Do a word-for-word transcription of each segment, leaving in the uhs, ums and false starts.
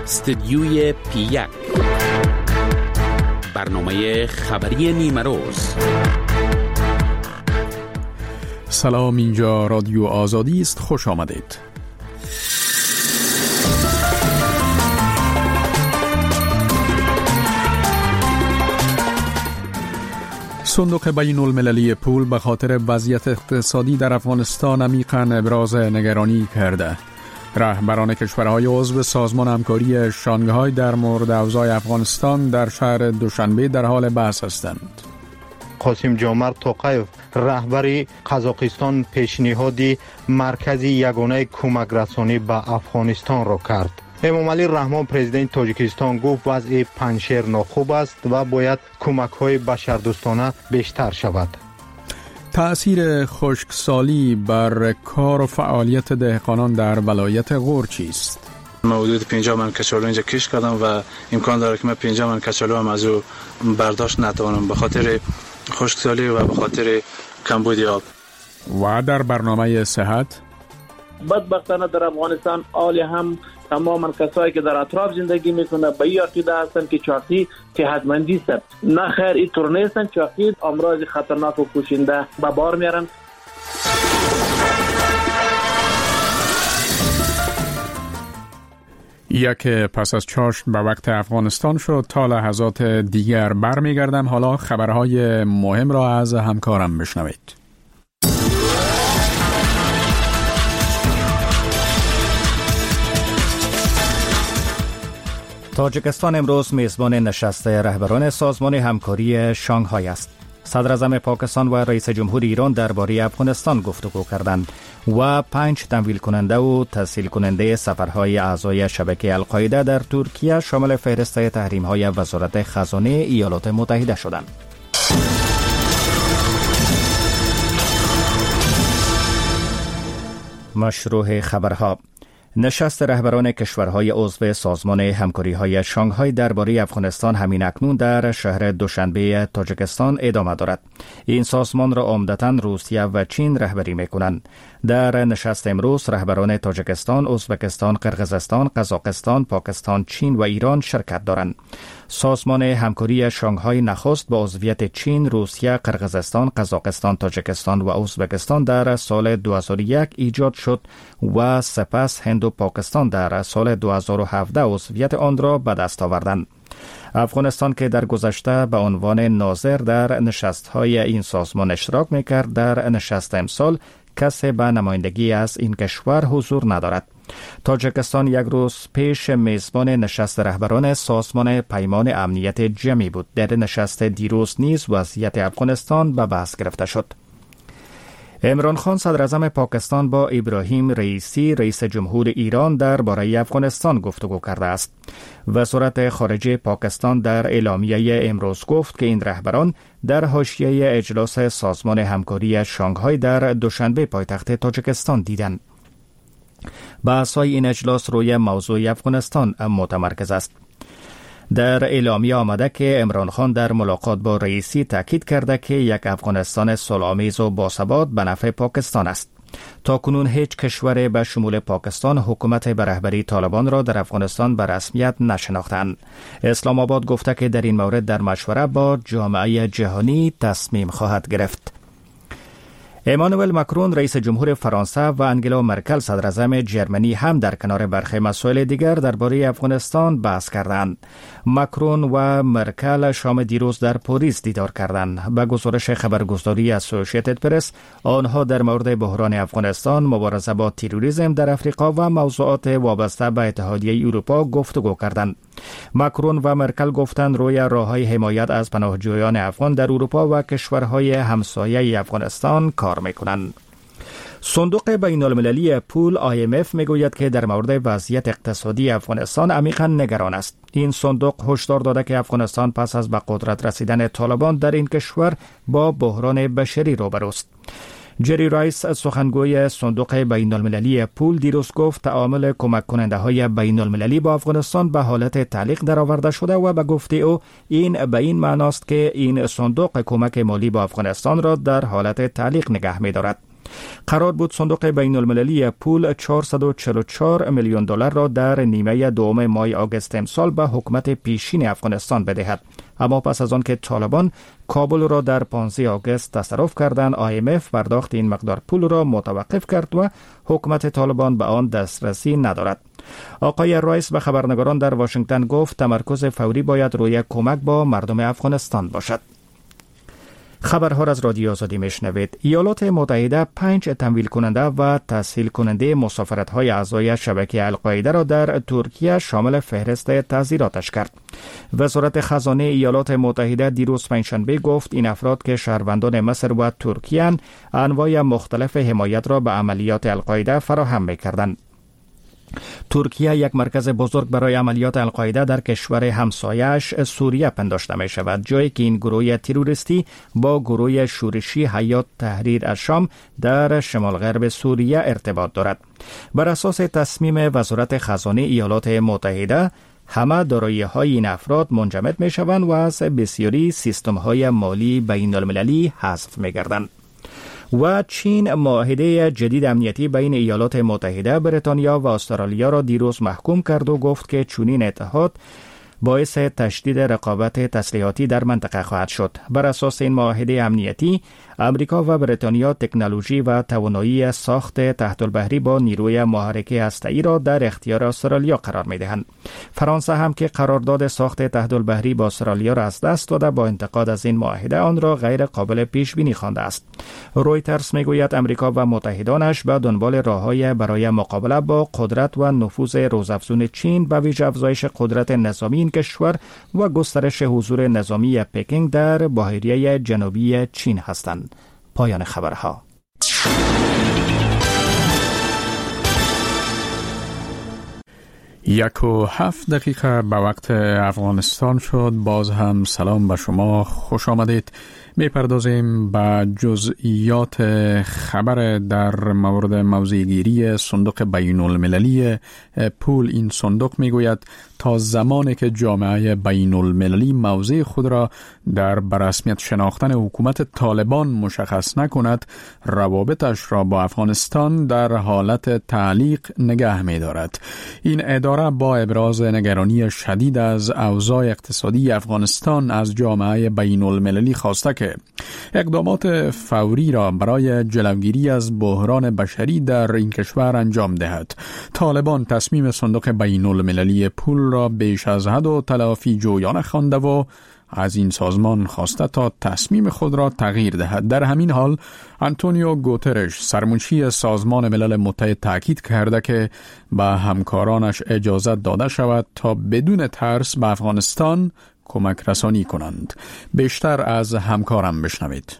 استدیوی پی یک، برنامه خبری نیمه روز. سلام، اینجا رادیو آزادی است. خوش آمدید. صندوق بین المللی پول به خاطر وضعیت اقتصادی در افغانستان عمیقاً ابراز نگرانی کرده. رهبران کشورهای عضو سازمان همکاری شانگهای در مورد اوضاع افغانستان در شهر دوشنبه در حال بحث هستند. قاسم جامر توقیف رهبر قزاقستان پیشنهادی مرکزی یگانه کمک رسانی به افغانستان را کرد. امامعلی رحمان پرزیدنت تاجیکستان گفت وضع پنجشیر ناخوب است و باید کمک‌های بشردوستانه بیشتر شود. تأثیر خشکسالی بر کار و فعالیت دهقانان در ولایت غور چیست؟ من حدود پنجاه من کچالو اینجا کش کردم و امکان داره که من پنجاه من کچالو هم از او برداشت نتوانم به خاطر خشکسالی و به خاطر کمبود آب. و در برنامه صحت، بدبختانه در افغانستان آل هم تماما کسایی که در اطراف زندگی میکنه به این عقیده هستند که چاقی صحتمندی است. نه خیر، اینطور نیستن. چاقی امراض خطرناک و کشنده به بار میارن. یک پس از چاشت به وقت افغانستان شد. تا لحظات دیگر برمیگردم. حالا خبرهای مهم را از همکارم بشنوید. تاجیکستان امروز میزبان نشست رهبران سازمان همکاری شانگهای است. صدر اعظم پاکستان و رئیس جمهور ایران درباره افغانستان گفتگو کردند و پنج تمویل کننده و تسهیل کننده سفرهای اعضای شبکه القاعده در ترکیه شامل فهرست تحریم‌های وزارت خزانه ایالات متحده شدند. مشروع خبرها. نشست رهبران کشورهای عضو سازمان همکاری‌های شانگهای درباره افغانستان همین اکنون در شهر دوشنبه تاجیکستان ادامه دارد. این سازمان را عمدتاً روسیه و چین رهبری می‌کنند. در نشست امروز رهبران تاجیکستان، ازبکستان، قرقیزستان، قزاقستان، پاکستان، چین و ایران شرکت دارند. سازمان همکاری شانگهای نخست با عضویت چین، روسیه، قرقیزستان، قزاقستان، تاجیکستان و ازبکستان در سال دو هزار و یک ایجاد شد و سپس هند و پاکستان در سال دو هزار و هفده عضویت آن را به دست آوردند. افغانستان که در گذشته به عنوان ناظر در نشست‌های این سازمان اشتراک می‌کرد، در نشست امسال کسی به نمایندگی از این کشور حضور ندارد. تاجیکستان یک روز پیش میزبان نشست رهبران سازمان پیمان امنیت جمعی بود. در نشست دیروز نیز وضعیت افغانستان به بحث گرفته شد. عمران خان صدر اعظم پاکستان با ابراهیم رئیسی رئیس جمهور ایران درباره افغانستان گفتگو کرده است. وزارت خارجه پاکستان در اعلامیه امروز گفت که این رهبران در حاشیه اجلاس سازمان همکاری شانگهای در دوشنبه پایتخت تاجیکستان دیدند. بحث‌های این اجلاس روی موضوع افغانستان متمرکز است. در اعلامیه آمده که عمران خان در ملاقات با رئیسی تاکید کرده که یک افغانستان صلح‌آمیز و باثبات به نفع پاکستان است. تاکنون هیچ کشور به شمول پاکستان حکومت به رهبری طالبان را در افغانستان به رسمیت نشناختند. اسلام آباد گفته که در این مورد در مشوره با جامعه جهانی تصمیم خواهد گرفت. امانوئل ماکرون رئیس جمهور فرانسه و انگلا مرکل صدر اعظم جرمنی هم در کنار برخی مسائل دیگر درباره افغانستان بحث کردند. ماکرون و مرکل شام دیروز در پاریس دیدار کردند. به گزارش خبرگزاری اسوسییتد پرس، آنها در مورد بحران افغانستان، مبارزه با تروریسم در افریقا و موضوعات وابسته به اتحادیه اروپا گفتگو کردند. ماکرون و مرکل گفتند روی راه‌های حمایت از پناهجویان افغان در اروپا و کشورهای همسایه افغانستان کار می‌کنند. صندوق بین المللی پول آی ام اف میگوید که در مورد وضعیت اقتصادی افغانستان عمیقاً نگران است. این صندوق هشدار داده که افغانستان پس از به قدرت رسیدن طالبان در این کشور با بحران بشری روبروست. جری رایس سخنگوی صندوق بین المللی پول دیروز گفت تعامل کمک کننده های بین المللی با افغانستان به حالت تعلیق درآورده شده و به گفته او این به این معناست که این صندوق کمک مالی با افغانستان را در حالت تعلیق نگه می دارد. قرار بود صندوق بین المللی پول چهارصد و چهل و چهار میلیون دلار را در نیمه دوم ماه آگوست امسال به حکومت پیشین افغانستان بدهد، اما پس از آن که طالبان کابل را در پانزده آگوست تصرف کردند، آی ام اف پرداخت این مقدار پول را متوقف کرد و حکومت طالبان به آن دسترسی ندارد. آقای رایس به خبرنگاران در واشنگتن گفت تمرکز فوری باید روی کمک با مردم افغانستان باشد. خبرها را از رادیو آزادی میشنوید. ایالات متحده پنج تمویل کننده و تسهیل کننده مسافرت های اعضای شبکه القاعده را در ترکیه شامل فهرست تعزیراتش کرد. وزارت خزانه ایالات متحده دیروز پنجشنبه گفت این افراد که شهروندان مصر و ترکیه انواع مختلف حمایت را به عملیات القاعده فراهم می‌کردند. ترکیه یک مرکز بزرگ برای عملیات القاعده در کشور همسایه‌اش سوریه پنداشته می شود، جایی که این گروه تروریستی با گروه شورشی حیات تحریر الشام در شمال غرب سوریه ارتباط دارد. بر اساس تصمیم وزارت خزانه ایالات متحده، همه دارایی‌های این افراد منجمد می شوند و از بسیاری سیستم‌های مالی بین المللی حذف می گردند. و چین معاهده جدید امنیتی بین ایالات متحده، بریتانیا و استرالیا را دیروز محکوم کرد و گفت که چنین اتحاد باعث تشدید رقابت تسلیحاتی در منطقه خواهد شد. بر اساس این معاهده امنیتی، امریکا و بریتانیا تکنولوژی و توانایی ساخت تحت البحری با نیروی محرک هسته‌ای را در اختیار استرالیا قرار می‌دهند. فرانسه هم که قرارداد ساخت تحت البحری با استرالیا را از دست داده، با انتقاد از این معاهده آن را غیر قابل پیش بینی خوانده است. رویترز میگوید امریکا و متحدانش به دنبال راه‌های برای مقابله با قدرت و نفوذ روزافزون چین، به ویژه افزایش قدرت نظامی این کشور و گسترش حضور نظامی پکینگ در بحیره جنوبی چین هستند. پایان خبرها. یک و هفت دقیقه به وقت افغانستان شد. باز هم سلام به شما، خوش آمدید. میپردازیم به جزئیات خبر در مورد موضع‌گیری صندوق بین المللی پول. این صندوق میگوید تا زمانی که جامعه بین المللی موضع خود را در برسمیت شناختن حکومت طالبان مشخص نکند، روابطش را با افغانستان در حالت تعلیق نگه می دارد. این اداره با ابراز نگرانی شدید از اوضاع اقتصادی افغانستان از جامعه بین المللی خواسته که اقدامات فوری را برای جلوگیری از بحران بشری در این کشور انجام دهد. طالبان تصمیم صندوق بین المللی پول را بیش از حد و تلافی جویانه خوانده و از این سازمان خواسته تا تصمیم خود را تغییر دهد. در همین حال آنتونیو گوترش، سرمنشی سازمان ملل متحد، تاکید کرده که به همکارانش اجازه داده شود تا بدون ترس به افغانستان کمک رسانی کنند. بیشتر از همکارم بشنوید.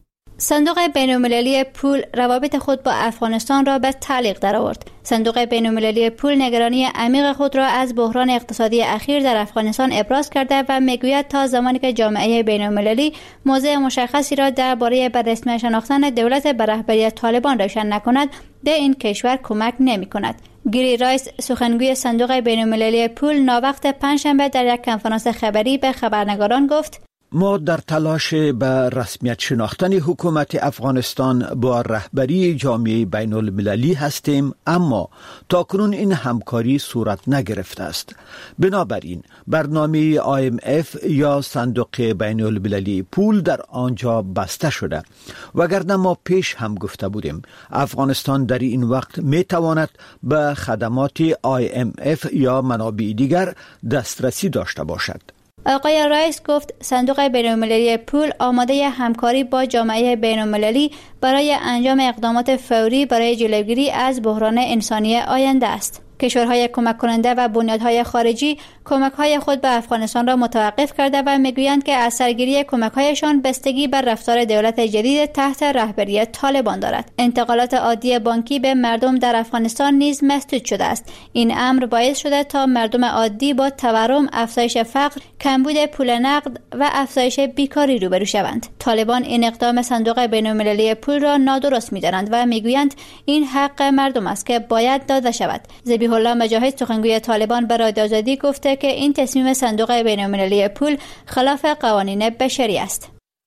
صندوق بین‌المللی پول روابط خود با افغانستان را به تعلیق درآورد. صندوق بین‌المللی پول نگرانی عمیق خود را از بحران اقتصادی اخیر در افغانستان ابراز کرده و میگوید تا زمانی که جامعه بین‌المللی موضع مشخصی را درباره به رسمی شناختن دولت به رهبری طالبان روشن نکند، به این کشور کمک نمی‌کند. گری رایس، سخنگوی صندوق بین‌المللی پول، ناوقت پنجشنبه در یک کنفرانس خبری به خبرنگاران گفت: ما در تلاش به رسمیت شناختن حکومت افغانستان با رهبری جامعه بین المللی هستیم، اما تاکنون این همکاری صورت نگرفته است. بنابراین برنامه آی ام اف یا صندوق بین المللی پول در آنجا بسته شده. وگرنه ما پیش هم گفته بودیم افغانستان در این وقت می تواند به خدمات آی ام اف یا منابع دیگر دسترسی داشته باشد. آقای رایس گفت صندوق بین‌المللی پول آماده همکاری با جامعه بین‌المللی برای انجام اقدامات فوری برای جلوگیری از بحران انسانی آینده است. کشورهای کمک کننده و بنیادهای خارجی کمک‌های خود به افغانستان را متوقف کرده و میگویند که اثرگیری کمک‌هایشان بستگی بر رفتار دولت جدید تحت رهبری طالبان دارد. انتقالات عادی بانکی به مردم در افغانستان نیز مسدود شده است. این امر باعث شده تا مردم عادی با تورم، افزایش فقر، کمبود پول نقد و افزایش بیکاری روبرو شوند. طالبان این اقدام صندوق بین‌المللی پول را نادرست می‌دانند و میگویند این حق مردم است که باید داده شود. ذبیح الله مجاهد، سخنگوی طالبان، به رادیو آزادی گفته که این تصمیم صندوق بین‌المللی پول خلاف قوانین بشری است.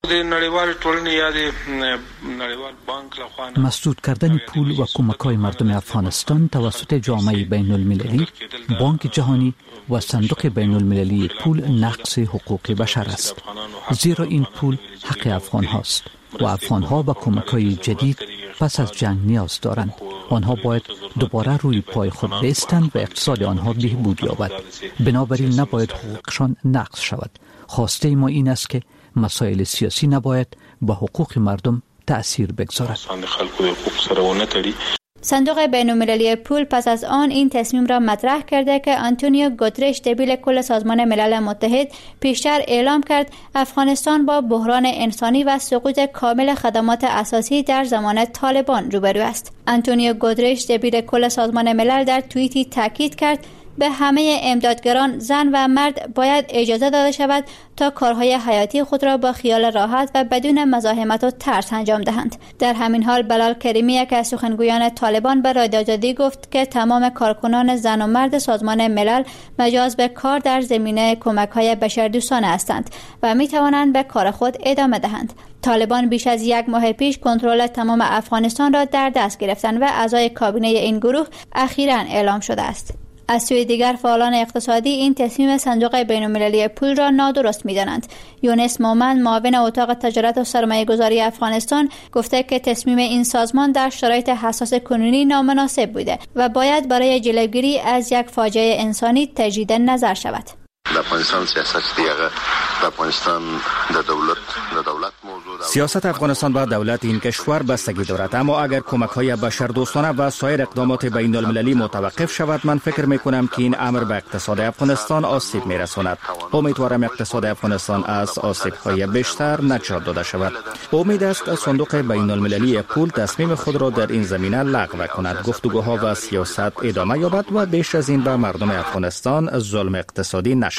مسدود کردن پول و کمک‌های مردم افغانستان توسط جامعه بین المللی، بانک جهانی و صندوق بین المللی پول نقض حقوق بشر است، زیرا این پول حق افغان هاست و افغان ها به کمک‌های جدید پس از جنگ نیاز دارند. آنها باید دوباره روی پای خود بایستند و اقتصاد آنها بهبود یابد. بنابراین نباید حقوقشان نقض شود. خواسته ما این است که مسائل سیاسی نباید به حقوق مردم تأثیر بگذارد. صندوق بین‌المللی پول پس از آن این تصمیم را مطرح کرده که آنتونیو گوترش دبیر کل سازمان ملل متحد پیشتر اعلام کرد افغانستان با بحران انسانی و سقوط کامل خدمات اساسی در زمان طالبان روبرو است. آنتونیو گوترش دبیر کل سازمان ملل در توییتی تاکید کرد به همه امدادگران زن و مرد باید اجازه داده شود تا کارهای حیاتی خود را با خیال راحت و بدون مزاحمت و ترس انجام دهند. در همین حال بلال کریمی یک از سخنگویان طالبان به رادیو آزادی گفت که تمام کارکنان زن و مرد سازمان ملل مجاز به کار در زمینه کمک‌های بشردوستانه هستند و می توانند به کار خود ادامه دهند. طالبان بیش از یک ماه پیش کنترل تمام افغانستان را در دست گرفتند و اعضای کابینه این گروه اخیراً اعلام شده است. از سوی دیگر فعالان اقتصادی این تصمیم صندوق بین‌المللی پول را نادرست می‌دانند. یونس مومن معاون اتاق تجارت و سرمایه‌گذاری افغانستان گفته که تصمیم این سازمان در شرایط حساس کنونی نامناسب بوده و باید برای جلوگیری از یک فاجعه انسانی تجدید نظر شود. افغانستان سیاست دیگه افغانستان در دولت در دولت موضوع سیاست افغانستان با دولت این کشور بستگی دارد، اما اگر کمک‌های بشردوستانه و سایر اقدامات بین المللی متوقف شود، من فکر می‌کنم که این امر به اقتصاد افغانستان آسیب می‌رساند. امیدوارم اقتصاد افغانستان از آسیب‌های بیشتر نجات داده شود. امید است صندوق بین المللی پول تصمیم خود را در این زمینه لغو کند، گفتگوها و سیاست ادامه یابد و بیش از این به مردم افغانستان ظلم اقتصادی نشود.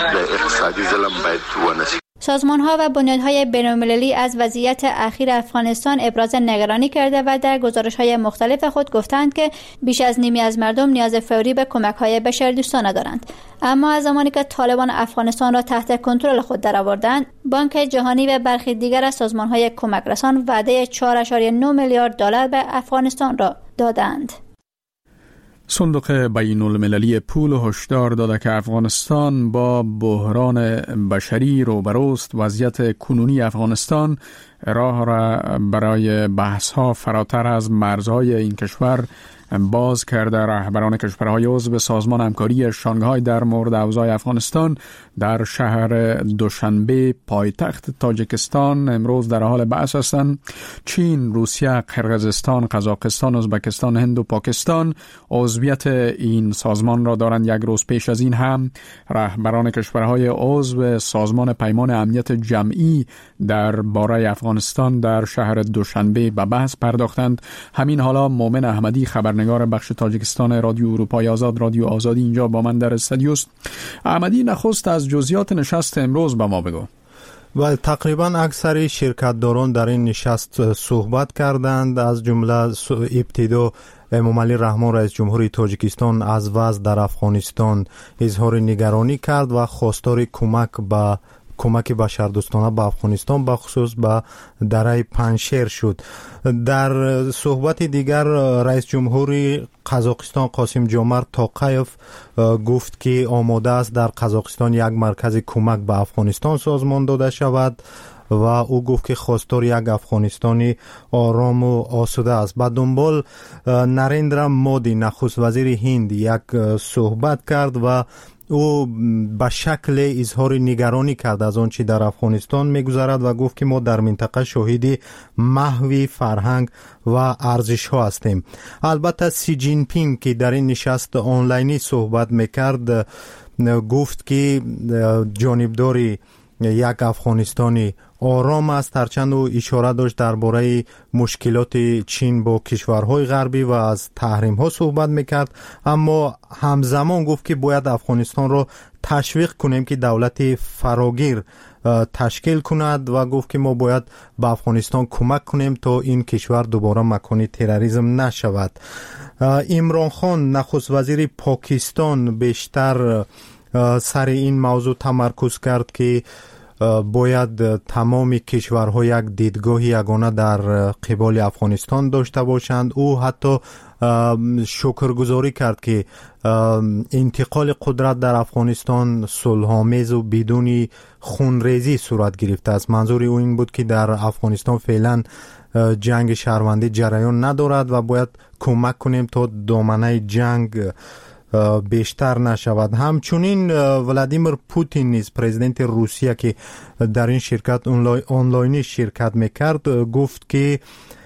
سازمان‌ها و بنیادهای بین‌المللی از وضعیت اخیر افغانستان ابراز نگرانی کرده و در گزارش‌های مختلف خود گفتند که بیش از نیمی از مردم نیاز فوری به کمک‌های بشردوستانه دارند. اما از زمانی که طالبان افغانستان را تحت کنترل خود درآوردند، بانک جهانی و برخی دیگر از سازمان‌های کمک‌رسان وعده چهار ممیز نه میلیارد دلار به افغانستان را دادند. صندوق بین المللی پول هشدار داده که افغانستان با بحران بشری روبروست. وضعیت کنونی افغانستان راه را برای بحث‌ها فراتر از مرزهای این کشور باز کرده. رهبران کشورهای عضو سازمان همکاری شانگهای در مورد اوضاع افغانستان در شهر دوشنبه پایتخت تاجیکستان امروز در حال بحث هستند. چین، روسیه، قرقیزستان، قزاقستان، ازبکستان، هند و پاکستان عضویت این سازمان را دارند. یک روز پیش از این هم رهبران کشورهای عضو سازمان پیمان امنیت جمعی در باره افغانستان در شهر دوشنبه به بحث پرداختند. همین حالا مومن احمدی خبرنگار بخش تاجیکستان رادیو اروپای آزاد رادیو آزادی اینجا با من در استودیوست. احمدی، نخست از جزئیات نشست امروز به ما بگو. و تقریبا اکثر شرکت‌داران در این نشست صحبت کردند. از جمله ابتدا امامعلی رحمان رئیس جمهوری تاجیکستان از وضع در افغانستان اظهار نگرانی کرد و خواستار کمک به کمک بشردوستانه به افغانستان به خصوص به دره پنشیر شد. در صحبت دیگر رئیس جمهوری قزاقستان قاسم جومرت توقایف گفت که آماده است در قزاقستان یک مرکز کمک به افغانستان سازمان داده شود و او گفت که خواستار یک افغانستانی آرام و آسوده است. بعد دنبال نریندرا مودی نخست وزیر هند یک صحبت کرد و او به شکل اظهار نگرانی کرد از آنچه در افغانستان میگذرد و گفت که ما در منطقه شاهد محو فرهنگ و ارزش ها هستیم. البته سی جین پینگ که در این نشست آنلاینی صحبت میکرد گفت که جانبداری یک افغانستانی آرام است، هرچند او اشاره داشت درباره مشکلات چین با کشورهای غربی و از تحریم ها صحبت میکرد، اما همزمان گفت که باید افغانستان را تشویق کنیم که دولت فراگیر تشکیل کند و گفت که ما باید به افغانستان کمک کنیم تا این کشور دوباره مکان تروریسم نشود. عمران خان نخست وزیر پاکستان بیشتر سر این موضوع تمرکز کرد که باید تمام کشورها یک دیدگاه یگانه در قبال افغانستان داشته باشند. او حتی شکرگزاری کرد که انتقال قدرت در افغانستان صلح‌آمیز و بدون خونریزی صورت گرفته است. منظور او این بود که در افغانستان فعلا جنگ شهروندی جریان ندارد و باید کمک کنیم تا دامنه جنگ بیشتر نشود. همچنین ولادیمیر پوتین نیز پرزیدنت روسیه که در این شرکت آنلاینی شرکت میکرد گفت که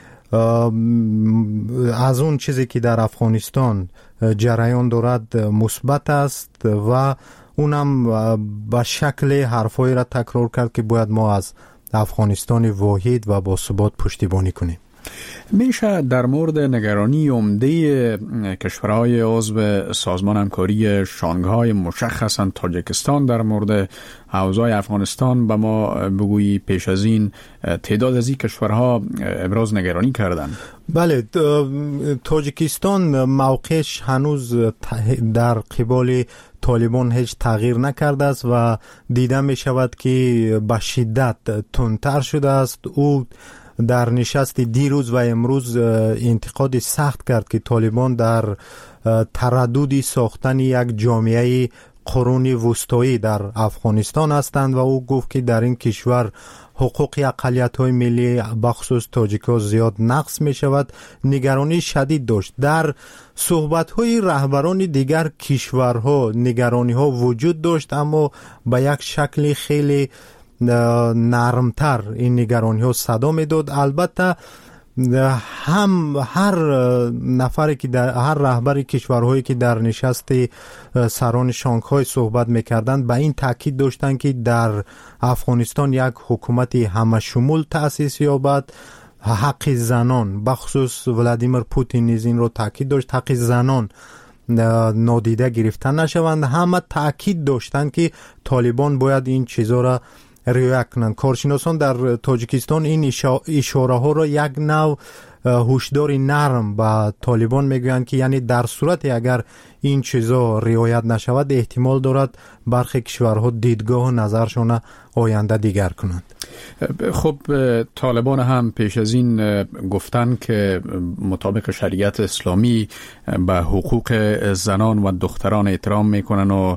از اون چیزی که در افغانستان جریان دارد مثبت است و اونم به شکل حرفایی را تکرار کرد که باید ما از افغانستان واحد و با ثبات پشتیبانی کنیم. میشه در مورد نگرانی عمده کشورهای عضو سازمان همکاری شانگهای مشخصاً تاجیکستان در مورد اوضاع افغانستان به ما بگویی؟ پیش از این تعداد از این کشورها ابراز نگرانی کردند. بله، تاجیکستان موقعش هنوز در قبال طالبان هیچ تغییر نکرده است و دیده می شود که به شدت تندتر شده است. او در نشست دیروز و امروز انتقاد سخت کرد که طالبان در تردد ساختن یک جامعه قرون وسطایی در افغانستان هستند و او گفت که در این کشور حقوق اقلیت‌های ملی بخصوص تاجیک‌ها زیاد نقض می شود. نگرانی شدید داشت. در صحبت‌های رهبران دیگر کشورها نگرانی‌ها وجود داشت، اما به یک شکل خیلی نرمتر این نگرانی ها صدا می داد. البته هم هر نفری که در هر رهبر کشورهایی که در نشست سران شانگهای صحبت میکردند به این تاکید داشتند که در افغانستان یک حکومت همه شمول تأسیس یابد. حق زنان، بخصوص ولادیمیر پوتین نیز این رو تاکید داشت، حق زنان نادیده گرفته نشوند. همه تاکید داشتند که طالبان باید این چیزا را رعایت کنند. کارشناسان در تاجیکستان این اشاره ها را یک نوع هشدار نرم به طالبان میگویند که یعنی در صورت اگر این چیزا رعایت نشود احتمال دارد برخی کشورها دیدگاه و نظرشون آینده دیگر کنند. خب طالبان هم پیش از این گفتن که مطابق شریعت اسلامی به حقوق زنان و دختران احترام میکنن و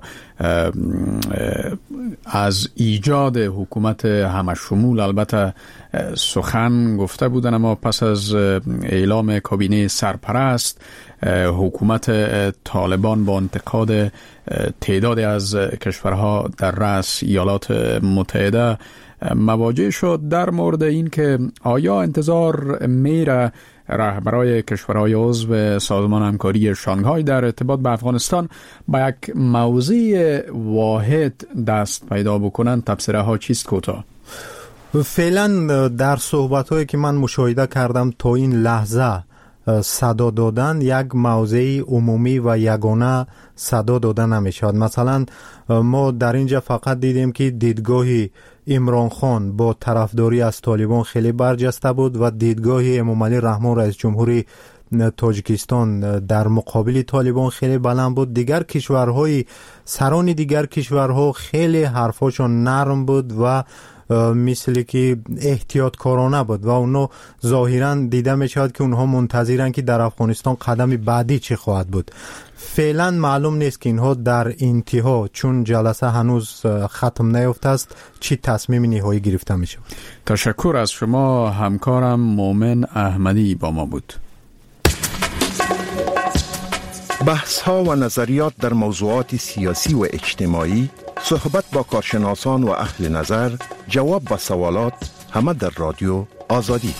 از ایجاد حکومت همه شمول البته سخن گفته بودن، اما پس از اعلام کابینه سرپرست حکومت طالبان با انتقاد تعداد از کشورها در رأس ایالات متحده مواجه شد. در مورد این که آیا انتظار میره رهبرای کشورهای عضو سازمان همکاری شانگهای در ارتباط به افغانستان با یک موضوع واحد دست پیدا بکنن؟ تبصره ها چیست کوتاه؟ فعلا در صحبت هایی که من مشاهده کردم تا این لحظه صدا دادن یک موضوع عمومی و یگانه صدا دادن نمیشد. مثلا ما در اینجا فقط دیدیم که دیدگاه عمران خان با طرفداری از طالبان خیلی برجسته بود و دیدگاه امامعلی رحمان رئیس جمهوری تاجیکستان در مقابل طالبان خیلی بلند بود. دیگر کشورهای سران دیگر کشورها خیلی حرفاشون نرم بود و مثل که احتیاط کارانه بود و اونا ظاهرا دیده می شود که اونها منتظرن که در افغانستان قدم بعدی چه خواهد بود. فعلا معلوم نیست که اینها در انتها چون جلسه هنوز ختم نیافته است چی تصمیم نهایی گرفته می شود. تشکر از شما. همکارم مومن احمدی با ما بود. بحث ها و نظریات در موضوعات سیاسی و اجتماعی، صحبت با کارشناسان و اهل نظر، جواب به سوالات، همه در رادیو آزادی.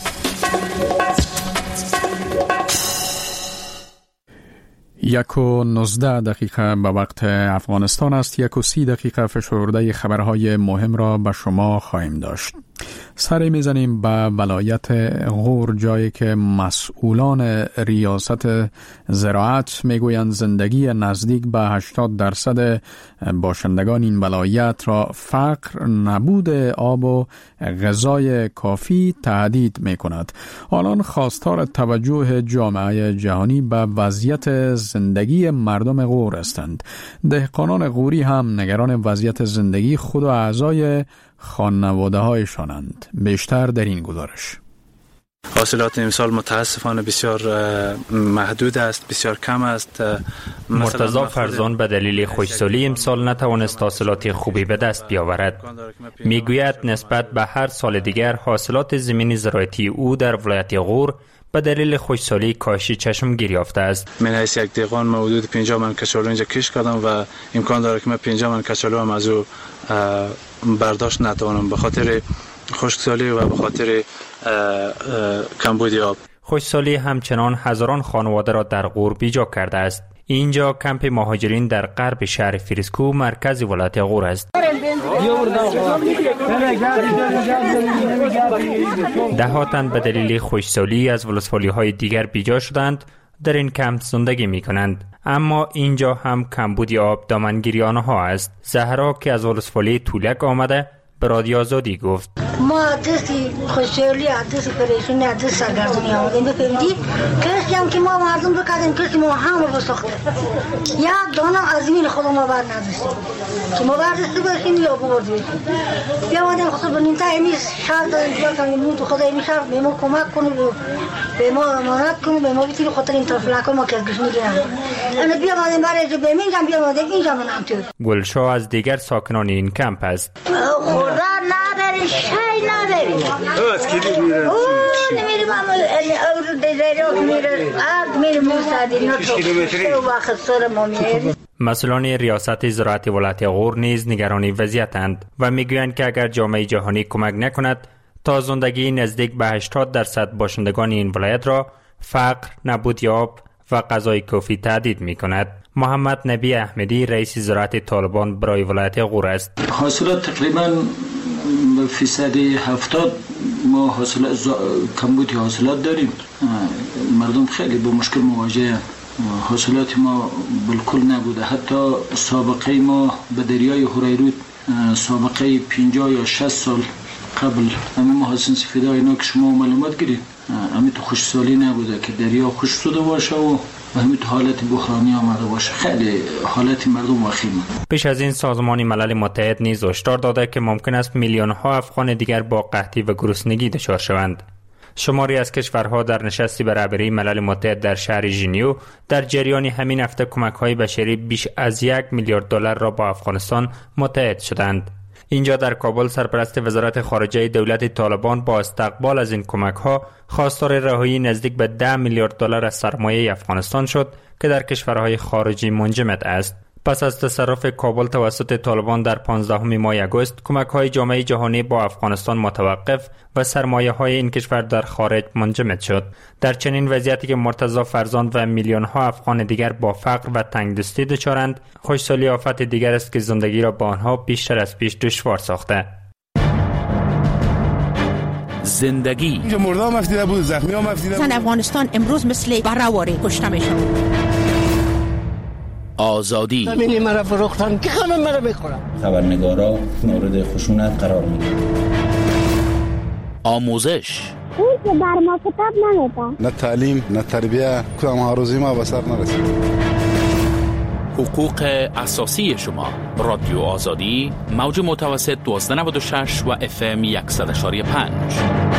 یک و نوزده دقیقه به وقت افغانستان است. یک و سی دقیقه فشرده خبرهای مهم را به شما خواهیم داشت. سری میزنیم به ولایت غور، جایی که مسئولان ریاست زراعت میگویند زندگی نزدیک به هشتاد درصد باشندگان این ولایت را فقر، نبود آب و غذای کافی تهدید میکند. آنان خواستار توجه جامعه جهانی به وضعیت زندگی مردم غور هستند. دهقانان غوری هم نگران وضعیت زندگی خود و اعضای خانواده هایشانند. بیشتر در این گزارش. حاصلات امسال متاسفانه بسیار محدود است، بسیار کم است. مرتضی فرزان به دلیل خوشسالی امسال نتوانست حاصلات خوبی به دست بیاورد. میگوید نسبت به هر سال دیگر حاصلات زمین زراعتی او در ولایت غور به دلیل خوشسالی کاشی چشمگیر یافته است. من حیث یک دیقان ما حدود پنجاه من کچالو اینجا کش کردم و امکان داره که من پنجاه من کچالو هم از او برداشت نتوانم به خاطر خشکسالی و به خاطر کمبود آب. خشکسالی همچنان هزاران خانواده را در غور بیجا کرده است. اینجا کمپ مهاجرین در غرب شهر فریسکو مرکز ولایت غور است. ده تن به دلیل خشکسالی از ولسوالی‌های دیگر بیجا شدند، در این کمپ زندگی می‌کنند. اما اینجا هم کمبود آب دامنگیری آنها است. زهرا که از ولسوالی تولک آمده به رادیو آزادی گفت: ما دستی خوشحالی دستی پریشونی دستی سرگردونی آمدیم بفهمیدی کسی هم که ما مردم بکردیم کسی ما همه بساخته یک دانه از این خود ما بر نداشتیم که ما بردستی باشیم یا ببردیم بیا آمدیم خصوص بنیم تا امی شهر داریم بیا کنیم تو خدا امی شهر به ما کمک کنیم به ما امانت کنیم به ما بیتیم خاطر این طرف لکن ما که از گشنی گیرم انا بیا آمدیم برای جو بمینجم بیا آمدیم اینجا منم تو. گلشاه از دیگر ساکنان این کمپ است. خورده نداری شی نداری از کی میره اوه نمیرم اول دیزایرو میره آب میره موسادی نوتو وقت سر ما میره. مسئولان ریاست زراعت ولایت غور نیز نگرانی وضعیتند و میگویند که اگر جامعه جهانی کمک نکند تا زندگی نزدیک به هشتاد درصد باشندگان این ولایت را فقر، نبود آب و غذای کافی تهدید میکند. محمد نبی احمدی رئیس زراعت طالبان برای ولایت غور است. حاصلات تقریبا فیصد هفتاد ما حاصلات کمبود حاصلات داریم. مردم خیلی با مشکل مواجه، حاصلات ما بالکل نبوده. حتی سابقه ما به دریای هریرود سابقه پنجاه یا شصت سال قبل همین محاسن سفیده اینا که شما معلومات گیرید همین تو خشکسالی نبوده که دریا خشک شده باشه و همین تو حالت بحرانی آمده باشه. خیلی حالت مردم وخیمه. پیش از این سازمان ملل متحد نیز هشدار داده که ممکن است میلیون ها افغان دیگر با قحطی و گرسنگی دچار شوند. شماری از کشورها در نشستی به رهبری ملل متحد در شهر ژنیو در جریان همین هفته کمک‌های بشری بیش از یک میلیارد دلار را با افغانستان متحد شدند. اینجا در کابل سرپرست وزارت خارجه دولت طالبان با استقبال از این کمک‌ها خواستار رهایی نزدیک به ده میلیارد دلار از سرمایه افغانستان شد که در کشورهای خارجی منجمد است. پس از تصرف کابل توسط طالبان در پانزدهم ماه آگوست کمک‌های جامعه جهانی با افغانستان متوقف و سرمایه‌های این کشور در خارج منجمد شد. در چنین وضعیتی که مرتضی فرزان و میلیون‌ها افغان دیگر با فقر و تنگدستی دچارند، خشکسالی آفت دیگر است که زندگی را با آنها بیشتر از پیش دشوار ساخته. زندگی اینجا مردم مفتیده بود، زخمی ها مفتیده بود. زن افغانستان امروز مثل برهواری کشته میشن. آزادی ببینی مرا فروختن که همه مرا بخورن. خبرنگارا مورد خشونت قرار میگیرن. آموزش اون که در ما کتاب نمیدن. نه تعلیم نه تربیه کدام هاروزی ما به سر نرسید. حقوق اساسی شما. رادیو آزادی موج متوسط دوازده نود و شش و اف ام صد و یک و پنج.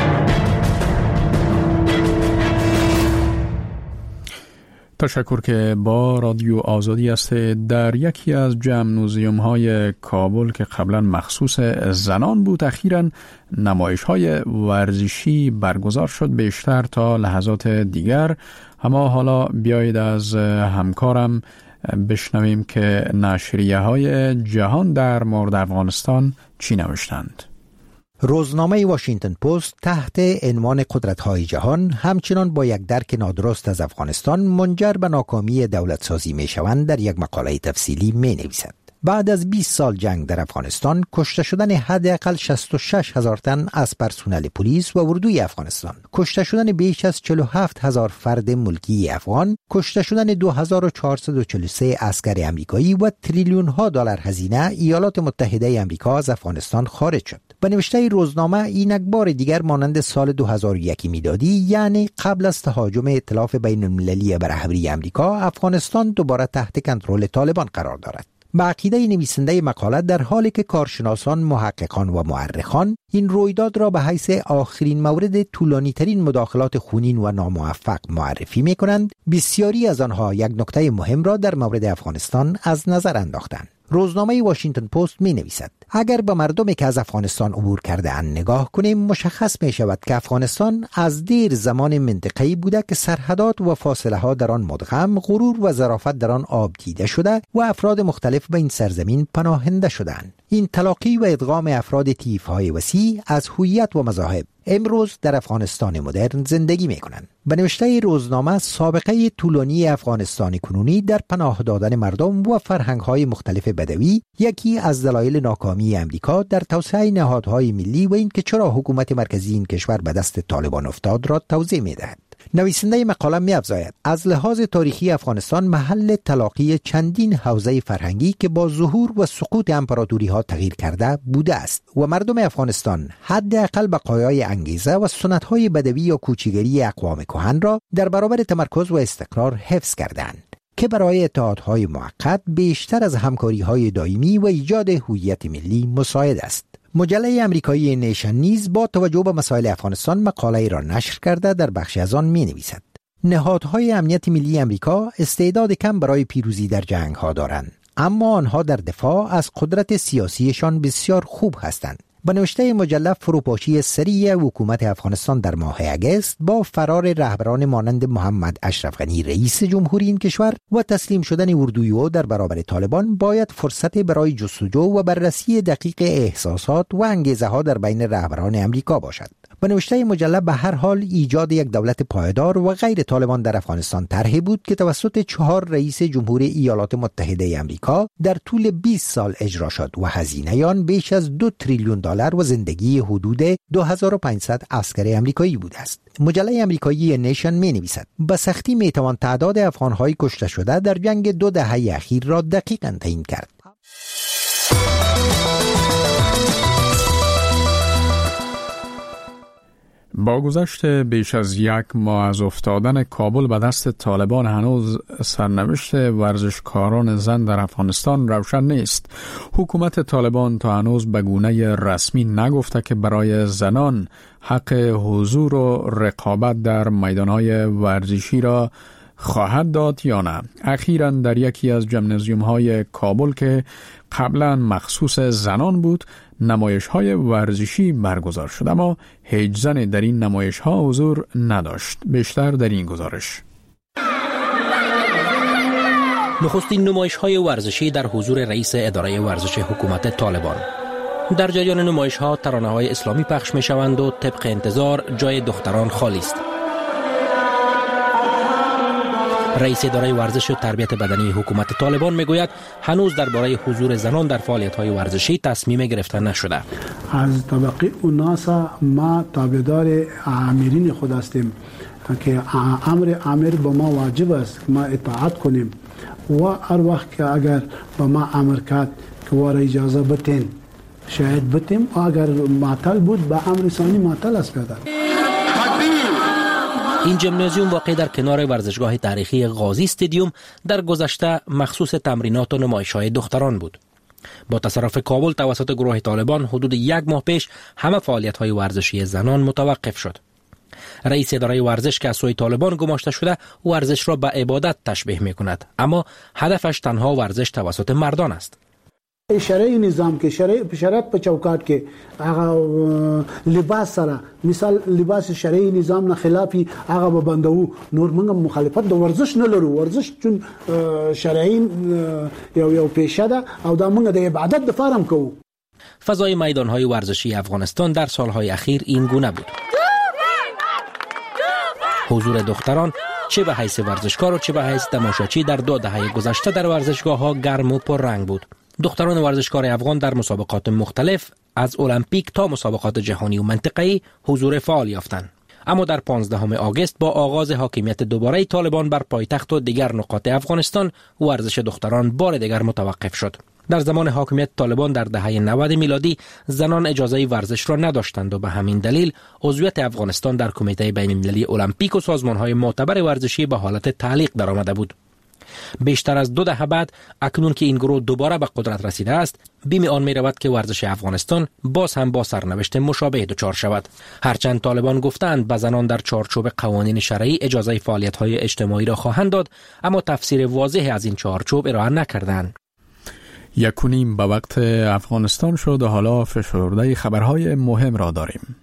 تشکر که با رادیو آزادی است. در یکی از جمنوزیوم های کابل که قبلا مخصوص زنان بود اخیراً نمایش های ورزشی برگزار شد بیشتر تا لحظات دیگر. اما حالا بیایید از همکارم بشنویم که نشریه های جهان در مورد افغانستان چی نوشتند. روزنامه واشنگتن پست تحت عنوان قدرت‌های جهان همچنان با یک درک نادرست از افغانستان منجر به ناکامی دولتسازی می‌شوند در یک مقاله تفصیلی می‌نویسد. بعد از بیست سال جنگ در افغانستان، کشته شدن حداقل شصت و شش هزار تن از پرسنل پلیس و اردوی افغانستان، کشته شدن بیش از چهل و هفت هزار فرد ملکی افغان، کشته شدن دو هزار و چهارصد و چهل و سه عسکر امریکایی و تریلیون ها دلار هزینه ایالات متحده امریکا از افغانستان خارج شد. به نوشته روزنامه اینک بار دیگر مانند سال دو هزار و یک میلادی، یعنی قبل از تهاجم ائتلاف بین المللی به رهبری امریکا، افغانستان دوباره تحت کنترل طالبان قرار دارد. به عقیده نویسنده مقاله در حالی که کارشناسان، محققان و مورخان این رویداد را به حیث آخرین مورد طولانی ترین مداخلات خونین و ناموفق معرفی می کنند، بسیاری از آنها یک نکته مهم را در مورد افغانستان از نظر انداختند. روزنامه واشنگتن پست می نویسد اگر به مردمی که از افغانستان عبور کرده اند نگاه کنیم، مشخص می شود که افغانستان از دیر زمان منطقه‌ای بوده که سرحدات و فاصله ها در آن مدغم، غرور و ظرافت در آن آب دیده شده و افراد مختلف به این سرزمین پناهنده شدند. این تلاقی و ادغام افراد طیف‌های وسیع از هویت و مذاهب امروز در افغانستان مدرن زندگی می کنند. به نوشته روزنامه، سابقه طولانی افغانستان کنونی در پناه دادن مردم و فرهنگ‌های مختلف بدوی یکی از دلایل ناکامی امریکا در توسعه نهادهای ملی و اینکه چرا حکومت مرکزی این کشور به دست طالبان افتاد را توضیح می‌دهد. نویسنده مقاله می‌افزاید از لحاظ تاریخی افغانستان محل تلاقی چندین حوزه فرهنگی که با ظهور و سقوط امپراتوری‌ها تغییر کرده بوده است و مردم افغانستان حداقل بقایای انگیزه و سنت‌های بدوی یا کوچیگری اقوام کهن را در برابر تمرکز و استقرار حفظ کردند که برای اتحادهای موقت بیشتر از همکاری‌های دائمی و ایجاد هویت ملی مساعد است. مجله امریکایی نیشن نیز با توجه به مسائل افغانستان مقاله را نشر کرده در بخش از آن می نویسد نهادهای امنیت ملی امریکا استعداد کم برای پیروزی در جنگ ها دارند، اما آنها در دفاع از قدرت سیاسیشان بسیار خوب هستند. به نوشته مجله، فروپاشی سریع حکومت افغانستان در ماه اگست با فرار رهبران مانند محمد اشرف غنی رئیس جمهوری این کشور و تسلیم شدن اردویو در برابر طالبان باید فرصت برای جستجو و بررسی دقیق احساسات و انگیزه ها در بین رهبران امریکا باشد. به نوشته مجله، به هر حال ایجاد یک دولت پایدار و غیر طالبان در افغانستان طرحی بود که توسط چهار رئیس جمهور ایالات متحده امریکا در طول بیست سال اجرا شد و هزینه آن بیش از دو تریلیون دلار و زندگی حدود دو هزار و پانصد عسکر امریکایی بوده است. مجله امریکایی نیشن می نویسد به سختی می توان تعداد افغان‌های کشته شده در جنگ دو دهه اخیر را دقیقاً تعیین کرد. با گذشت بیش از یک ماه از افتادن کابل به دست طالبان هنوز سرنوشت ورزشکاران زن در افغانستان روشن نیست. حکومت طالبان تا هنوز به گونه رسمی نگفته که برای زنان حق حضور و رقابت در میدانهای ورزشی را خواهد داد یا نه. اخیراً در یکی از ژیمنازیوم‌های کابل که قبلا مخصوص زنان بود، نمایش‌های ورزشی برگزار شد، اما هیچ زنی در این نمایش‌ها حضور نداشت. بیشتر در این گزارش. نخستین نمایش‌های ورزشی در حضور رئیس اداره ورزش حکومت طالبان. در جریان نمایش‌ها ترانه‌های اسلامی پخش می‌شوند و طبق انتظار جای دختران خالی است. رئیس اداره ورزش و تربیت بدنی حکومت طالبان میگوید هنوز درباره حضور زنان در فعالیت‌های ورزشی تصمیم گرفته نشده. از طبقه اوناسا ما تابعدار امیرین خود هستیم که امر امر به ما واجب است ما اطاعت کنیم و هر وقت که اگر به ما امر کرد که واره اجازه بتین شاید بتیم و اگر معطل بود به امر ثانی معطل است پیدا. این ژیمنازیوم واقع در کنار ورزشگاه تاریخی غازی استادیوم در گذشته مخصوص تمرینات و نمایش‌های دختران بود. با تصرف کابل توسط گروه طالبان حدود یک ماه پیش همه فعالیت‌های ورزشی زنان متوقف شد. رئیس اداره ورزش که از سوی طالبان گماشته شده ورزش را به عبادت تشبیه می‌کند، اما هدفش تنها ورزش توسط مردان است. شرعی نظام کې شرع شرعت په چوکاټ کې هغه لباس سره مثال لباس شرعي نظام نه خلافي هغه به بندو نور موږ مخالفت د ورزش نه لرو. ورزش چون شرعي یو یو پیشه ده او دا موږ د عبادت د فارم کوو. فضای میدان‌های ورزشی افغانستان در سال‌های اخیر این گونه بود. حضور دختران چه به حیث ورزشکار و چه به حیث تماشاچی در دو دهه گذشته در ورزشگاه‌ها گرم و پررنگ بود. دختران ورزشکار افغان در مسابقات مختلف از المپیک تا مسابقات جهانی و منطقه‌ای حضور فعال یافتند. اما در پانزدهم آگوست با آغاز حاکمیت دوباره طالبان بر پایتخت و دیگر نقاط افغانستان ورزش دختران بار دیگر متوقف شد. در زمان حاکمیت طالبان در دهه نود میلادی زنان اجازه ورزش را نداشتند و به همین دلیل عضویت افغانستان در کمیته بین‌المللی المپیک و سازمان‌های معتبر ورزشی به حالت تعلیق درآمده بود. بیشتر از دو دهه بعد اکنون که این گروه دوباره به قدرت رسیده است، بیم آن می رود که ورزش افغانستان باز هم با سرنوشت مشابه دچار شود. هرچند طالبان گفتند به زنان در چارچوب قوانین شرعی اجازه فعالیت‌های اجتماعی را خواهند داد، اما تفسیر واضح از این چارچوب ارائه نکردند. یک و نیم به وقت افغانستان شد و حالا فشرده خبرهای مهم را داریم.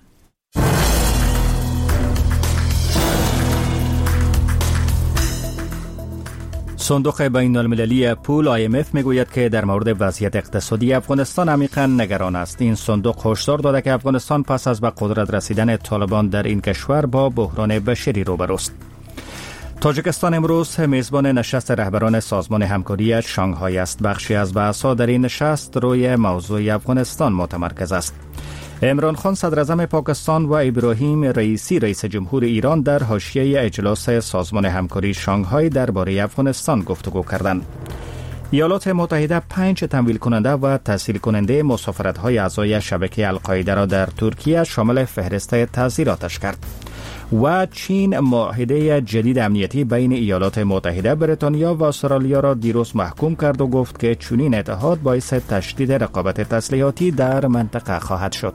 صندوق بین المللی پول آی ام اف میگوید که در مورد وضعیت اقتصادی افغانستان عمیقاً نگران است. این صندوق هشدار داده که افغانستان پس از به قدرت رسیدن طالبان در این کشور با بحران بشری روبروست. تاجیکستان امروز میزبان نشست رهبران سازمان همکاری شانگهای است. بخشی از بحث‌ها در این نشست روی موضوع افغانستان متمرکز است. عمران خان صدر اعظم پاکستان و ابراهیم رئیسی رئیس جمهور ایران در حاشیه اجلاس سازمان همکاری شانگهای درباره افغانستان گفتگو کردند. ایالات متحده پنج تمویل کننده و تسهیل کننده مسافرت‌های اعضای شبکه القاعده را در ترکیه شامل فهرست تعزیراتش کرد. و چین معاهده جدید امنیتی بین ایالات متحده، بریتانیا و استرالیا را دیروز محکوم کرد و گفت که چنین اتحاد باعث تشدید رقابت تسلیحاتی در منطقه خواهد شد.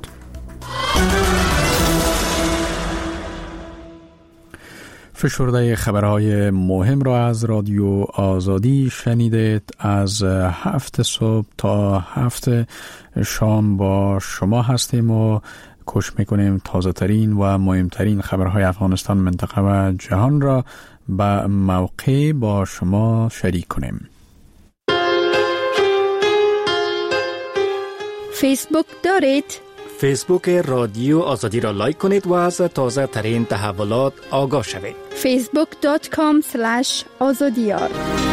فشرده خبرهای مهم را از رادیو آزادی شنیدید. از هفت صبح تا هفت شام با شما هستیم و کوشش میکنیم تازه ترین و مهمترین خبرهای افغانستان، منطقه و جهان را به موقع با شما شریک کنیم. فیسبوک دارید؟ فیسبوک رادیو آزادی را لایک کنید و از تازه ترین تحولات آگاه شوید. فیسبوک دات کام اسلش آزادیار.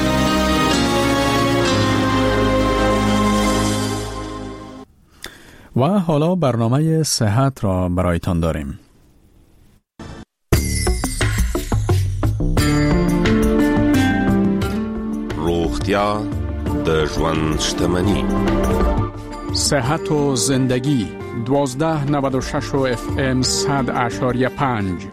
و حالا برنامه صحت را برایتان داریم. روغتیا د ژوند شتمنی. صحت و زندگی دوازده نود و شش و اف ام صد اشاریه پنج.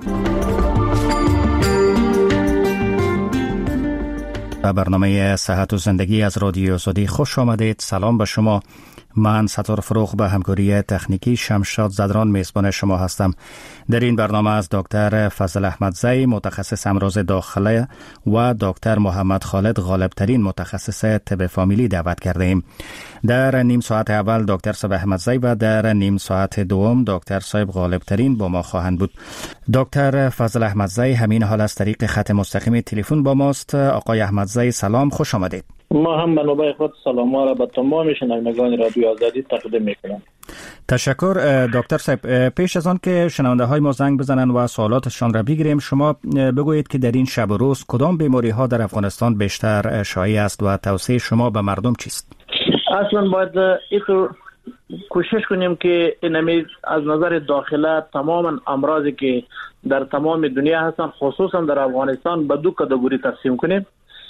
به برنامه صحت و زندگی از رادیو آزادی خوش آمدید. سلام به شما. من ستار فروغ به همکاری تکنیکی شمشاد زدران میزبان شما هستم. در این برنامه از دکتر فضل احمدزی متخصص امراض داخله و دکتر محمد خالد غالبترین متخصص طب فامیلی دعوت کرده ایم. در نیم ساعت اول دکتر صبح احمدزی و در نیم ساعت دوم دکتر صاحب غالبترین با ما خواهند بود. دکتر فضل احمدزی همین حال از طریق خط مستقیم تلفن با ماست. آقای احمدزی سلام، خوش آمدید. ما هم منابع خود سلام ها را به تمام شنوندگان رادیو آزادی تقدیم میکنم. تشکر دکتر صاحب. پیش از آن که شنونده های ما زنگ بزنن و سوالاتشان را بگیریم، شما بگویید که در این شب و روز کدام بیماری ها در افغانستان بیشتر شایع است و توصیه شما به مردم چیست؟ اصلا باید اینطور کوشش کنیم که اینمی از نظر داخله تمام امراضی که در تمام دنیا هستن خصوصا در افغانستان به دو کاتگوری تقسیم کنیم.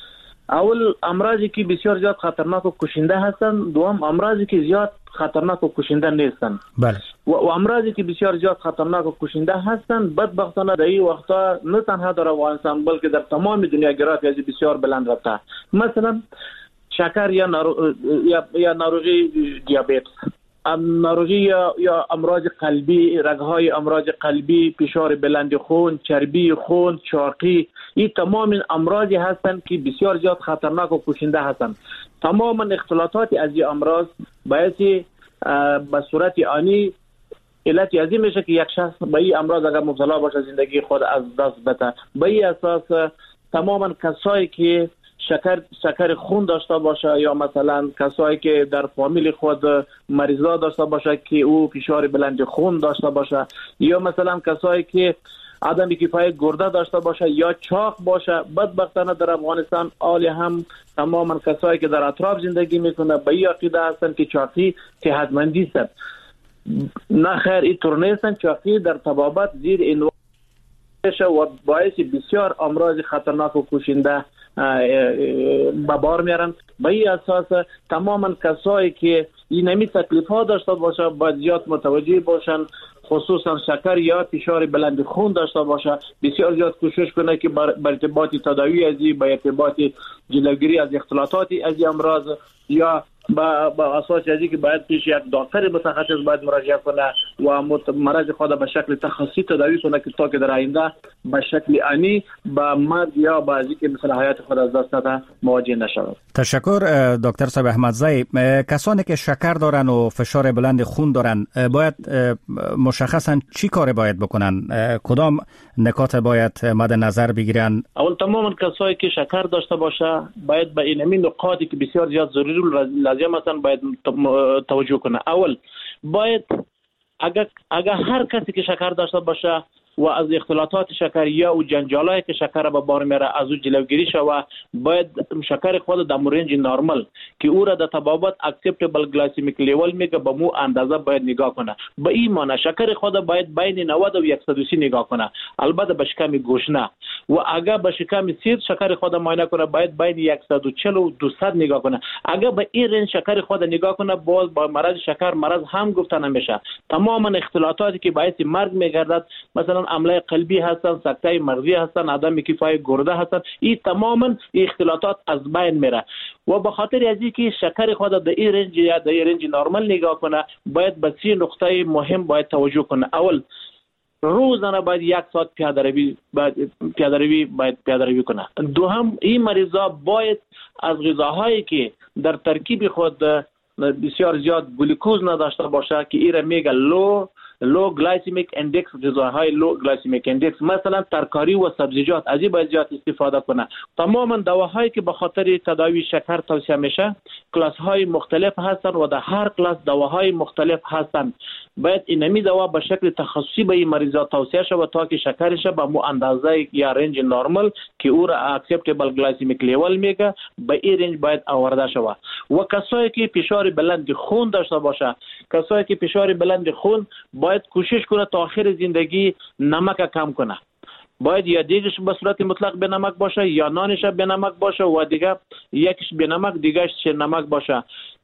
اول امراضی که بسیار زیاد خطرناک و کشنده هستند، دوم امراضی که زیاد خطرناک و کشنده نیستند. بله. و, و امراضی که بسیار زیاد خطرناک و کشنده هستند بدبختانه در این وقتا نه تنها در افغانستان بلکه در تمام دنیا گراف از بسیار بلند رفته. مثلا شکر یا نارو... یا, یا ناروغی دیابت، ناروغی یا, یا امراض قلبی، رگهای امراض قلبی، فشار بلند خون، چربی خون، چاقی، این تمام امراضی هستند که بسیار زیاد خطرناک و کشنده هستند. تمام اختلاطات از این امراض باعث به صورت آنی علت ازی میشه که یک شخص به این امراض اگر مبتلا باشه زندگی خود از دست بده. به این اساس تماما کسایی که شکر شکر خون داشته باشه یا مثلا کسایی که در فامیل خود مریضا داشته باشه که او فشار بلند خون داشته باشه یا مثلا کسایی که عدم کفایت گرده داشته باشه یا چاق باشه، بدبختانه در افغانستان آل هم تماما کسایی که در اطراف زندگی میکنه به این عقیده هستن که چاقی صحتمندی است. نه خیر، اینطور نیستن. چاقی در طبابت زیر عنوان و باعث بسیار امراض خطرناک و کشنده به بار میارن. به این اساس تماما کسایی که این نمی تکلیف ها داشته باشه باید زیاد متوجه باشن خصوصا شکر یا فشار بلند خون داشته باشه، بسیار زیاد کوشش کنه که بر ارتباط تداوی ازی، با ارتباط جلوگیری از اختلاطات از امراض یا با با اساس ازی که باید پیش یک دکتر متخصص باید مراجعه کنه و مرض خود به شکل تخصصی تداوی کنه که تا که در آینده به شکل آنی با مرد یا با ازی که مثلا حیات خود از دست نده مواجه نشود. تشکر دکتر صاحب احمدزی. کسانی که شکر دارن و فشار بلند خون دارن باید مشخصا چی کار باید بکنن؟ کدام نکات باید مد نظر بگیرن؟ اول تماما کسایی که شکر داشته باشه باید به این همین نکاتی که بسیار زیاد ضروری لازم هستن باید توجه کنه. اول باید اگر اگر هر کسی که شکر داشته باشه و از اختلاطات شکریه و جنجالایی که شکر به بار میره از او جلوگیری شوه، باید شکر خود در رنج نرمال که او را در تبابت اکسپتبل گلایسیمیک لیول میگه به مو اندازه باید نگاه کنه. به این معنی شکر خود باید بین نود و صد و سی نگاه کنه، البته به شکم گوش نه. و اگر به شکم سیر شکر خود معاینه کنه باید بین صد و چهل و دویست نگاه کنه. اگر به این رنج شکر خود نگاه کنه باز با مرض شکر مرض هم گفته نمیشه. تماما اختلاطاتی که باعث مرگ میگردد، مثلا عمله قلبی هستن، سکته مغزی هستن، عدم کفای گرده هستن، این تماما اختلاطات از بین میره. و به خاطر از اینکه شکر خود در این رنج یا در این رنج نرمال نگاه کنه باید به سه نقطه مهم باید توجه کنه. اول روزانه باید یک ساعت پیاده روی باید پیاده روی باید پیاده روی کنه. دوم این مریضا باید از غذاهایی که در ترکیب خود بسیار زیاد گلوکوز نداشته باشه که ایره میگه لو لو گلایسیمیک اندکس، غذاهای لو گلایسیمیک اندکس، مثلا ترکاری و سبزیجات از این باید زیاد استفاده کنه. تماما دواهایی که به خاطر تداوی شکر توصیه میشه کلاس های مختلف هستن و در هر کلاس دواهای مختلف هستن. باید اینمی دوا به شکل تخصصی به این مریضا توصیه شود تا که شکرش به مو اندازه یا رنج نرمال که او را اکسپتبل گلایسیمیک لیول میگه به این رنج باید آورده شود. و کسایی که فشار بلند خون داشته باشه، کسایی که فشار بلند خون باید کوشش کنه تا آخر زندگی نمک کم کنه. باید یا دیگش به صورت مطلق به نمک باشه یا نانش به نمک باشه و دیگه یکیش به نمک دیگهش نمک باشه.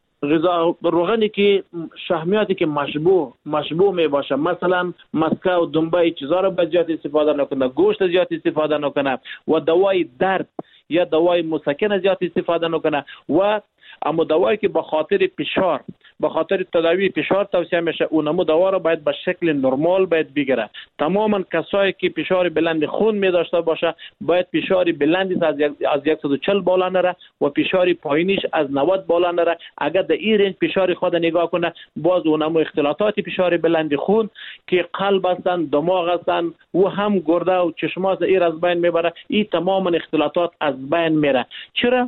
غذا روغنی که شحمیاتی که مشبوع مشبوع می باشه، مثلا مسکه و دنبه چیزا رو به زیاد استفاده نکنه، گوشت زیاد استفاده نکنه و دوای درد یا دوای مسکن زیاد استفاده نکنه. و اما دوایی که به خاطر فشار به خاطر تداوی فشار توصیه میشه اونمو دوا رو باید به شکل نرمال باید بگیره. تماما کسایی که فشار بلند خون می داشته باشه باید فشار بلندی از از صد و چهل بالا نره و فشار پایینیش از نود بالا نره. اگر در این رنج فشار خود نگاه کنه باز اونمو اختلاطات فشار بلند خون که قلب هستن، دماغ هستن و هم گرده و چشماز ایر از بین میبره. این تماما اختلاطات از بین میره. چرا؟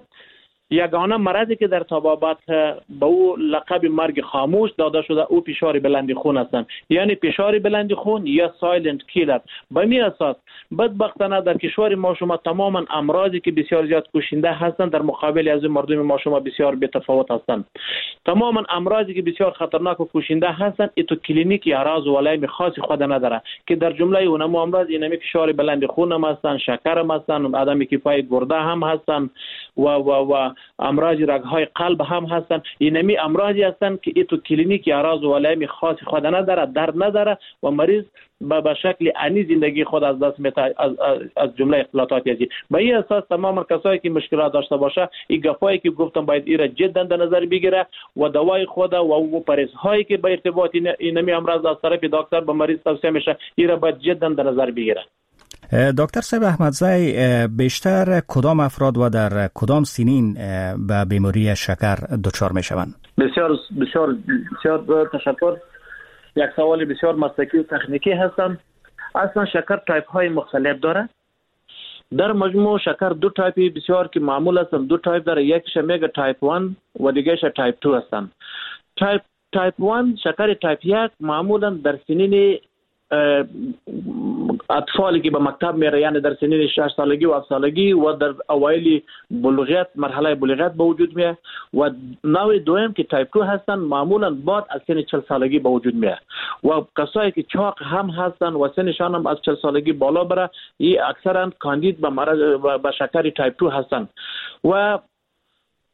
یگانه مرضی که در طبابت به او لقب مرگ خاموش داده شده او فشار بلند خون هستند، یعنی فشار بلند خون یا سایلنت کیلر. به می اساس بدبختانه در کشور ما شما تماما امراضی که بسیار زیاد کشنده هستند در مقابل از مردم ما شما بسیار بی‌تفاوت هستند. تماما امراضی که بسیار خطرناک و کشنده هستند ای تو کلینیک یا راز و علائم خاصی خود نداره که در جمله اونم امراض اینمی فشار بلند خون هم هستند، شکر هم هستند، عدم کفای گرده هم هستند و و و امراض رگ‌های قلب هم هستند. اینمی امراضی هستند که ای تو کلینیک یا راز و علائم خاصی خود نداره، درد نداره و مریض به شکل انی زندگی خود از دست میده از, از, از جمله اختلاطات ازی. به این اساس تمام کسایی که مشکلات داشته باشه این گپایی که گفتم باید ایره جدا در نظر بگیره و دوای خود و و پرهیزهایی که به ارتباط اینمی امراض از طرف دکتر به مریض توصیه میشه ایره باید جدا در نظر بگیره. دکتر صاحب احمدزی، بیشتر کدام افراد و در کدام سنین به بیماری شکر دچار میشوند؟ بسیار بسیار بسیار تشکر. یک سوال بسیار مسلکی و تکنیکی هستم. اصلا شکر تایپ های مختلف داره. در مجموع شکر دو تایپی بسیار که معمول هستند. دو تایپ داره، یکیش میگه تایپ یک و دیگهش تایپ دو هستند. تایپ تایپ یک شکر تایپ یک معمولا در سنین اطفالی که به مکتب میره، یعنی در سنین شش سالگی و هفت سالگی و در اوایل بلوغیت مرحله بلوغیت به وجود میاد. و نوع دوم که تایپ دو هستن معمولا بعد از سن چهل سالگی به وجود میاد و کسایی که چاق هم هستن و سنشان هم از چهل سالگی بالا بره این اکثرا کاندید به مرض به شکر تایپ دو هستن. و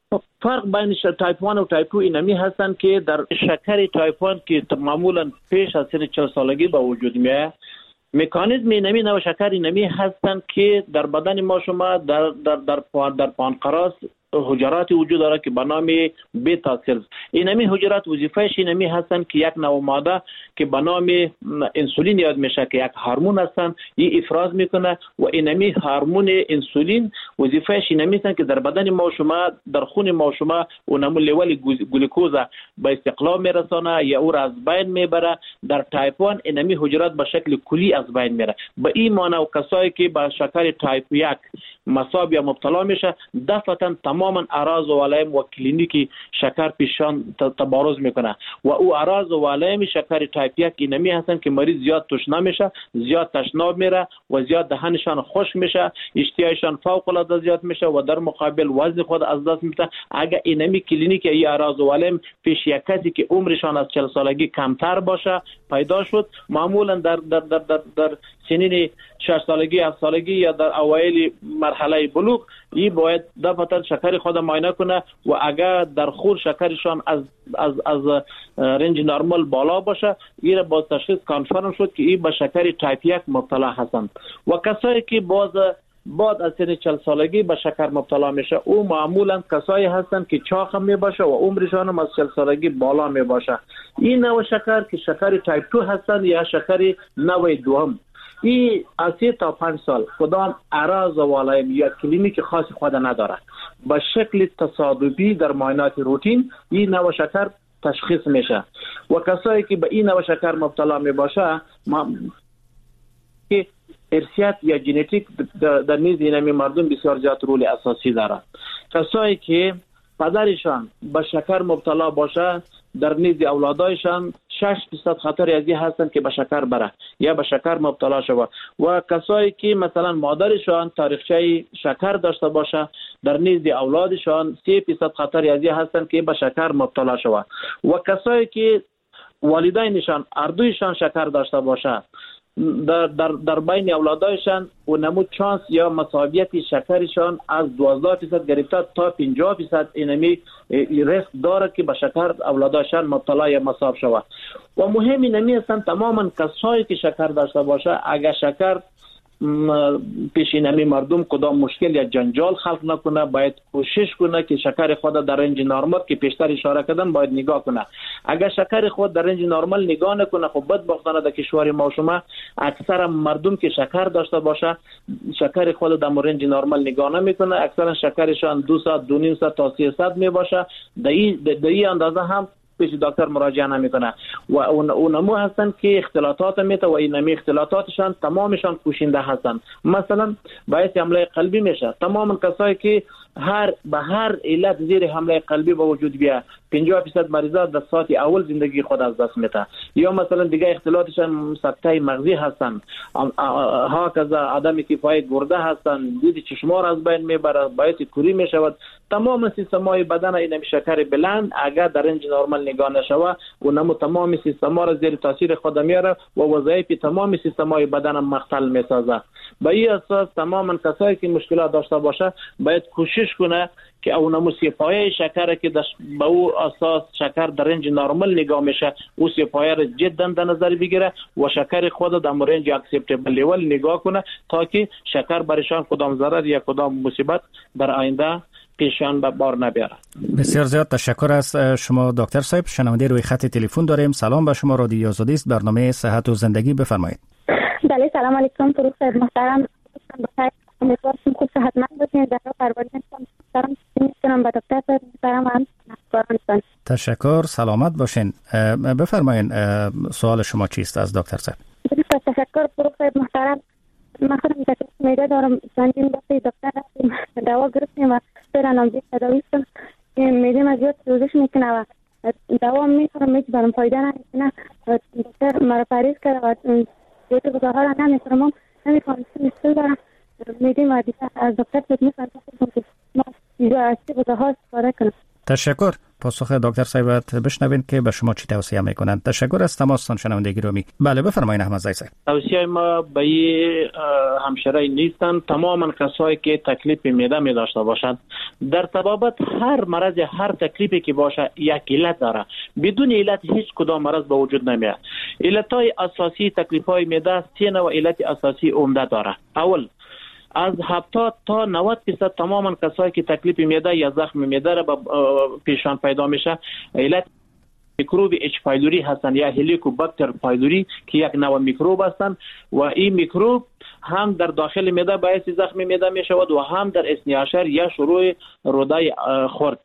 فرق بین تایپ یک و تایپ دو اینمی هستن که در شکر تایپ یک که معمولا پیش از سن چهل سالگی به وجود میاد، مکانیزم اینمی نو شکر اینمی هستن که در بدن ما شما در در در در, در پانکراس حجرات وجود داره که به نام بیتا سلز. اینمی حجرات وظیفه‌اش اینمی هستن که یک نوع ماده که به نام انسولین یاد میشه که یک هورمون هستن، این افراز میکنه و اینمی هورمون انسولین وظیفه‌اش اینمی هستن که در بدن ما شما در خون ما شما اونمو لیول گلوکوز به استقلال میرسانه یا او را از بین میبره. در تایپ یک اینمی حجرات به شکل کلی از بین میره. به این معنی و کسایی که با شکر تایپ یک مصاب یا مبتلا میشه دفعتا تماما اعراض و علائم و کلینیکی شکر پیشان تبارز میکنه و او اعراض و علائم شکر تایپ یک اینمی هستن که مریض زیاد تشنه میشه، زیاد تشناب میره و زیاد دهنشان خشک میشه، اشتیایشان فوق العاده زیاد میشه و در مقابل وزن خود از دست میده. اگر اینمی کلینیک ای اعراض و علائم پیش یک کسی که عمرشان از چهل سالگی کمتر باشه پیدا شد، معمولا در در در در, در سنین شش سالگی، هفت سالگی یا در اوایل مرحله بلوغ، این باید دفعتا شکر خود معاینه کنه و اگر در خور شکرشان از از از رنج نرمال بالا باشه، این با تشخیص کانفرم شد که این به شکر تایپ یک مبتلا هستند. و کسایی که باز بعد از سن چهل سالگی به شکر مبتلا میشه، او معمولا کسایی هستند که چاق می باشه و عمرشان هم از چهل سالگی بالا می باشه. این نوع شکر که شکر تایپ دو هستند یا شکر نوع دوم، این از سه تا پنج سال کدام اعراض و علائم یا کلینیک خاصی خود نداره. به شکل تصادفی در معاینات روتین این نوع شکر تشخیص میشه و کسایی که به این نوع شکر مبتلا می باشه که ارثیات یا ژنتیک در نیز اینمی مردم بسیار زیاد رول اساسی داره. کسایی که پدرشان به شکر مبتلا باشه در نیز اولادایشان شش درصد خطر از این هستند که به شکر بره یا به شکر مبتلا شود و کسایی که مثلا مادرشان تاریخچه شکر داشته باشه در نیز اولادشان سه درصد خطر از این هستند که به شکر مبتلا شود و کسایی که والدینشان اردویشان شکر داشته باشه در در در بین اولادایشان و نمود چانس یا مساویت شکرشان از دوازده درصد گرفته تا پنجاه درصد اینمی ریسک داره که به شکر اولادایشان مبتلا یا مصاب شود. و مهم اینمی هستند تماما کسایی که شکر داشته باشه، اگر شکر پیش اینمی مردم کدام مشکل یا جنجال خلق نکنه، باید کوشش کنه که شکر خود در رنج نرمال که پیشتر اشاره کردم باید نگاه کنه. اگر شکر خود در رنج نرمال نگاه نکنه، خب بدبختانه در کشور ما شما اکثر مردم که شکر داشته باشه شکر خود در رنج نرمال نگاه نمیکنه، اکثر شکرشان دویست دو نیم صد تا سیصد می باشه. در این اندازه هم پیش دکتر مراجعه نمیکنه و اونمو هستن که اختلاطات میته و اینمی اختلاطاتشان تمامشان کوشنده هستن. مثلا باعث حمله قلبی میشه. تمام کسایی که هر به هر علت زیر حمله قلبی به وجود بیاد پنجاه درصد مریضا در ساعت اول زندگی خود از دست میده. یا مثلا دیگه اختلاطشان سکته مغزی هستن، ها کذا عدم کفایت گرده هستن، دید چشمار از بین میبره، باعث کوری میشود. تمام سیستم‌های بدن این شکر بلند اگر در رنج نرمال نگاه نشود اونم تمام سیستم‌ها را زیر تاثیر خود میاره و وظایف تمام سیستم‌های بدن مختل میسازه. به این اساس تماما کسایی که مشکلات داشته باشه باید کوشش کنه که اونم سیپایه شکر که به او اساس شکر در رنج نرمال نگاه میشه او سیپایه را جدا در نظر بگیره و شکر خود در رنج اکسپتبل لیول نگاه کنه تا که شکر برشان کدام ضرر یا کدام مصیبت در آینده پیشان به بار نبیاره. بسیار زیاد تشکر از شما دکتر صاحب. شنونده روی خط تلفن داریم. سلام به شما، رادیو آزادی است، برنامه صحت و زندگی، بفرمایید. بله سلام علیکم، فروغ صاحب محترم، امیدوارم خوب صحتمند باشین. در پروانه محترم میتونم با دکتر صاحب محترم هم همکاران. تشکر، سلامت باشین. بفرمایید سوال شما چیست از دکتر صاحب؟ تشکر فروغ صاحب محترم. من خودم تکلیف معده دارم، چندین دفعه دکتر رفتیم، دوا گرفتیم و فعلا هم دید تداوی شدم که معده ما زیاد سوزش میکنه و دوا میخورم هیچ برام فایده نمیکنه. دکتر مرا پریز کرد و دیگه غذاها را نمیخورم، هم نمیخورم سوزش دارم معده ما. دیگه از دکتر صاحب میخوام که ما دیگه از غذاها استفاده کنم. تشکر پاسخ دکتر صاحب بشنوین که به شما چی توصیه میکنند. تشکر از تماستان شنونده گرامی. بله بفرمایید احمد زی صاحب. توصیه ما به همشهری نیستن تماما کسایی که تکلیف معده می داشته باشند. در طبابت هر مرض هر تکلیفی که باشه یک علت داره. بدون علت هیچ کدام مرض به وجود نمیاد. علتهای اساسی تکلیف های معده سه نوع علت اساسی عمده داره. اول از هفتاد تا نود درصد تماما کسایی که تکلیف معده یا زخم معده را پیشان پیدا میشه علت میکروب اچ پایلوری هستند یا هلیکوباکتر پایلوری که یک نوع میکروب هستند و این میکروب هم در داخل معده باعث زخم معده می شود و هم در اثنی‌عشر یا شروع روده خورد.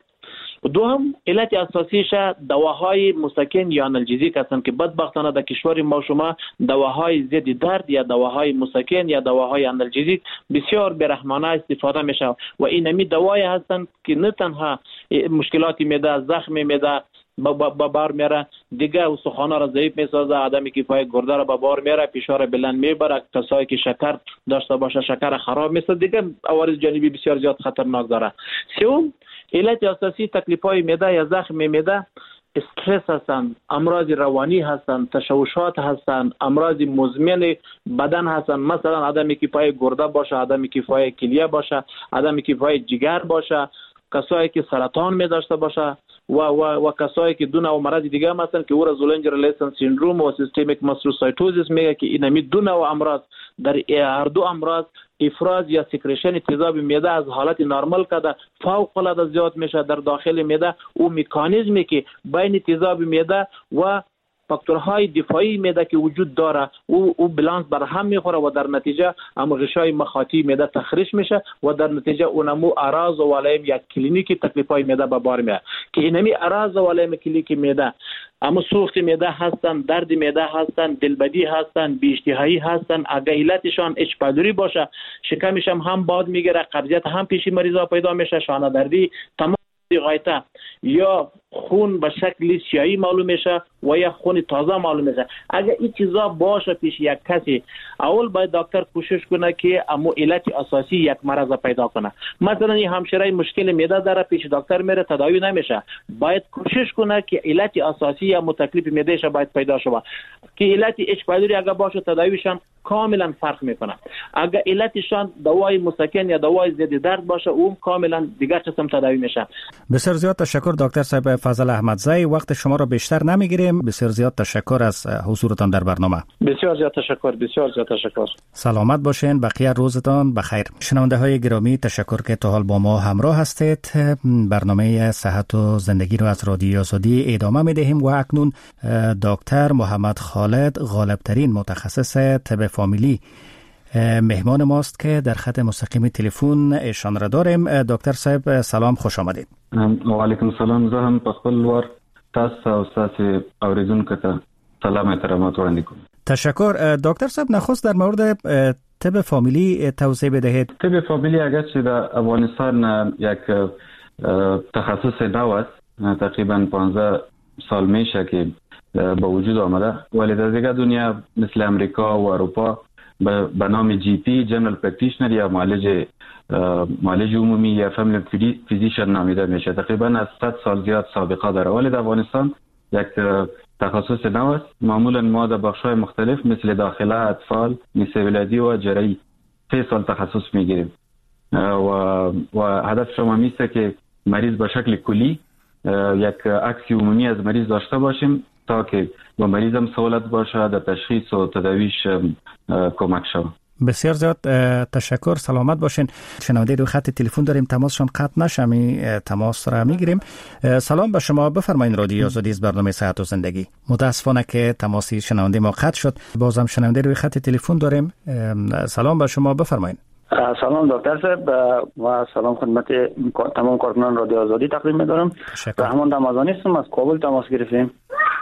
دوم علت اساسیش دواهای مسکن یا آنالژیک هستند که بدبختانه در کشور ما شما دواهای ضد درد یا دواهای مسکن یا دواهای آنالژیک بسیار بی‌رحمانه استفاده میشه و اینمی دوایی هستند که نه تنها مشکلات معده زخم معده با بار میره دیگه استخوان‌ها را ضعیف میسازه، عدم کفایت گرده را به بار میره، فشار بلند میبره، کسایی که شکر داشته باشه شکر خراب میشه، دیگه عوارض جانبی بسیار زیاد خطرناک داره. سوم علت اساسی تکلیف‌های معده یا زخم معده استرس هستند، امراض روانی هستند، تشوشات هستند، امراض مزمن بدن هستند، مثلا عدم کفایت گرده باشه، عدم کفایت کلیه باشه، عدم کفایت جگر باشه، کسایی که سرطان می داشته باشه و و و کسایی که دو نوع مرض دیگه هم هستن که او را زولنجر لیسن سیندروم و سیستمیک ماستروسایتوزیس میگه که اینمی دو نوع امراض در هر دو امراض افراز یا سکریشن تیزاب معده از حالت نرمال کده فوق العاده زیاد میشه در داخل معده. او مکانیزمی که بین تیزاب معده و فاکتورهای دفاعی معده که وجود داره او او بالانس بر هم میخوره و در نتیجه هم غشای مخاطی معده تخریش میشه و در نتیجه اونمو اعراض و علائم یک کلینیکی تکلیفای معده به بار میاد که اینمی اعراض و علائم کلینیکی معده اما سوخت معده هستن، درد معده هستن، دلبدی هستن، بی‌اشتهایی هستن. اگه علتشان اچ پایلوری باشه شکمش هم هم باد میگیره، قبضیت هم پیشی مریضا پیدا میشه، شانه دردی تمام غایطه یا خون به شکل سیاهی معلوم میشه و یا خون تازه معلوم میشه. اگر این چیزا باشه پیش یک کسی اول باید دکتر کوشش کنه که امو علت اساسی یک مرض پیدا کنه. مثلا این همشهری مشکل معده داره پیش دکتر میره تداوی نمیشه، باید کوشش کنه که علت اساسی یا متکلیف معدهش باید پیدا شه که علت اچ پایلوری اگر باشه تداویشان کاملا فرق میکنه. اگر علتشان دوای مسکن یا دوای ضد درد باشه اون کاملا دیگه قسم تداوی میشه. بسیار زیاد تشکر دکتر صاحب فضل احمدزی، وقت شما را بیشتر نمیگیریم. بسیار زیاد تشکر از حضورتان در برنامه. بسیار زیاد تشکر. بسیار زیاد تشکر. سلامت باشین، بقیه روزتان بخیر. شنونده های گرامی تشکر که تا حال با ما همراه هستید. برنامه صحت و زندگی رو از رادیو آزادی ادامه میدهیم و اکنون دکتر محمد خالد غالبترین متخصص طب فامیلی مهمان ماست که در خط مستقیم تلفن ایشان را داریم. دکتر صاحب سلام، خوش آمدید. و علیکم سلام. زه هم په خپل ور تاسو او تاسو اوریدونکو ته سلام احترامات وړاندې کوم. تشکر. دکتر صاحب نخست در مورد طب فامیلی توضیح بدهید. طب فامیلی اگر چې در افغانستان یک تخصص نو است، تقریبا پانزده سال میشه که به وجود آمده، ولی در دیگر دنیا مثل امریکا و اروپا به نام جی پی جنرال پرکتیشنر یا معالج معالج عمومی یا فامیلی فیزیشن نامیده میشه. تقریبا از صد سال زیاد سابقه داره، ولی در افغانستان یک تخصص نو است. معمولا ما در بخش‌های مختلف مثل داخله، اطفال، نساء ولادی و جراحی سه سال تخصص میگیریم و و هدف شما میسته که مریض به شکل کلی یک عکس عمومی از مریض داشته باشیم تا که با مریض هم سهولت باشه در تشخیص و تداویش کمک شود. بسیار زیاد تشکر. سلامت باشین. شنونده رو خط تلفن داریم، تماسشون قطع نشه، می تماس را میگیریم. سلام به شما، بفرمایید. رادیو آزادی از برنامه صحت و زندگی. متاسفانه که تماسی شنونده ما قطع شد، بازم شنونده رو خط تلفن داریم. سلام به شما، بفرمایید. سلام دکتر صاحب و سلام خدمت تمام کارکنان رادیو آزادی تقدیم می‌دارم. رحمان رمضانی هستم، از کابل تماس گرفتیم.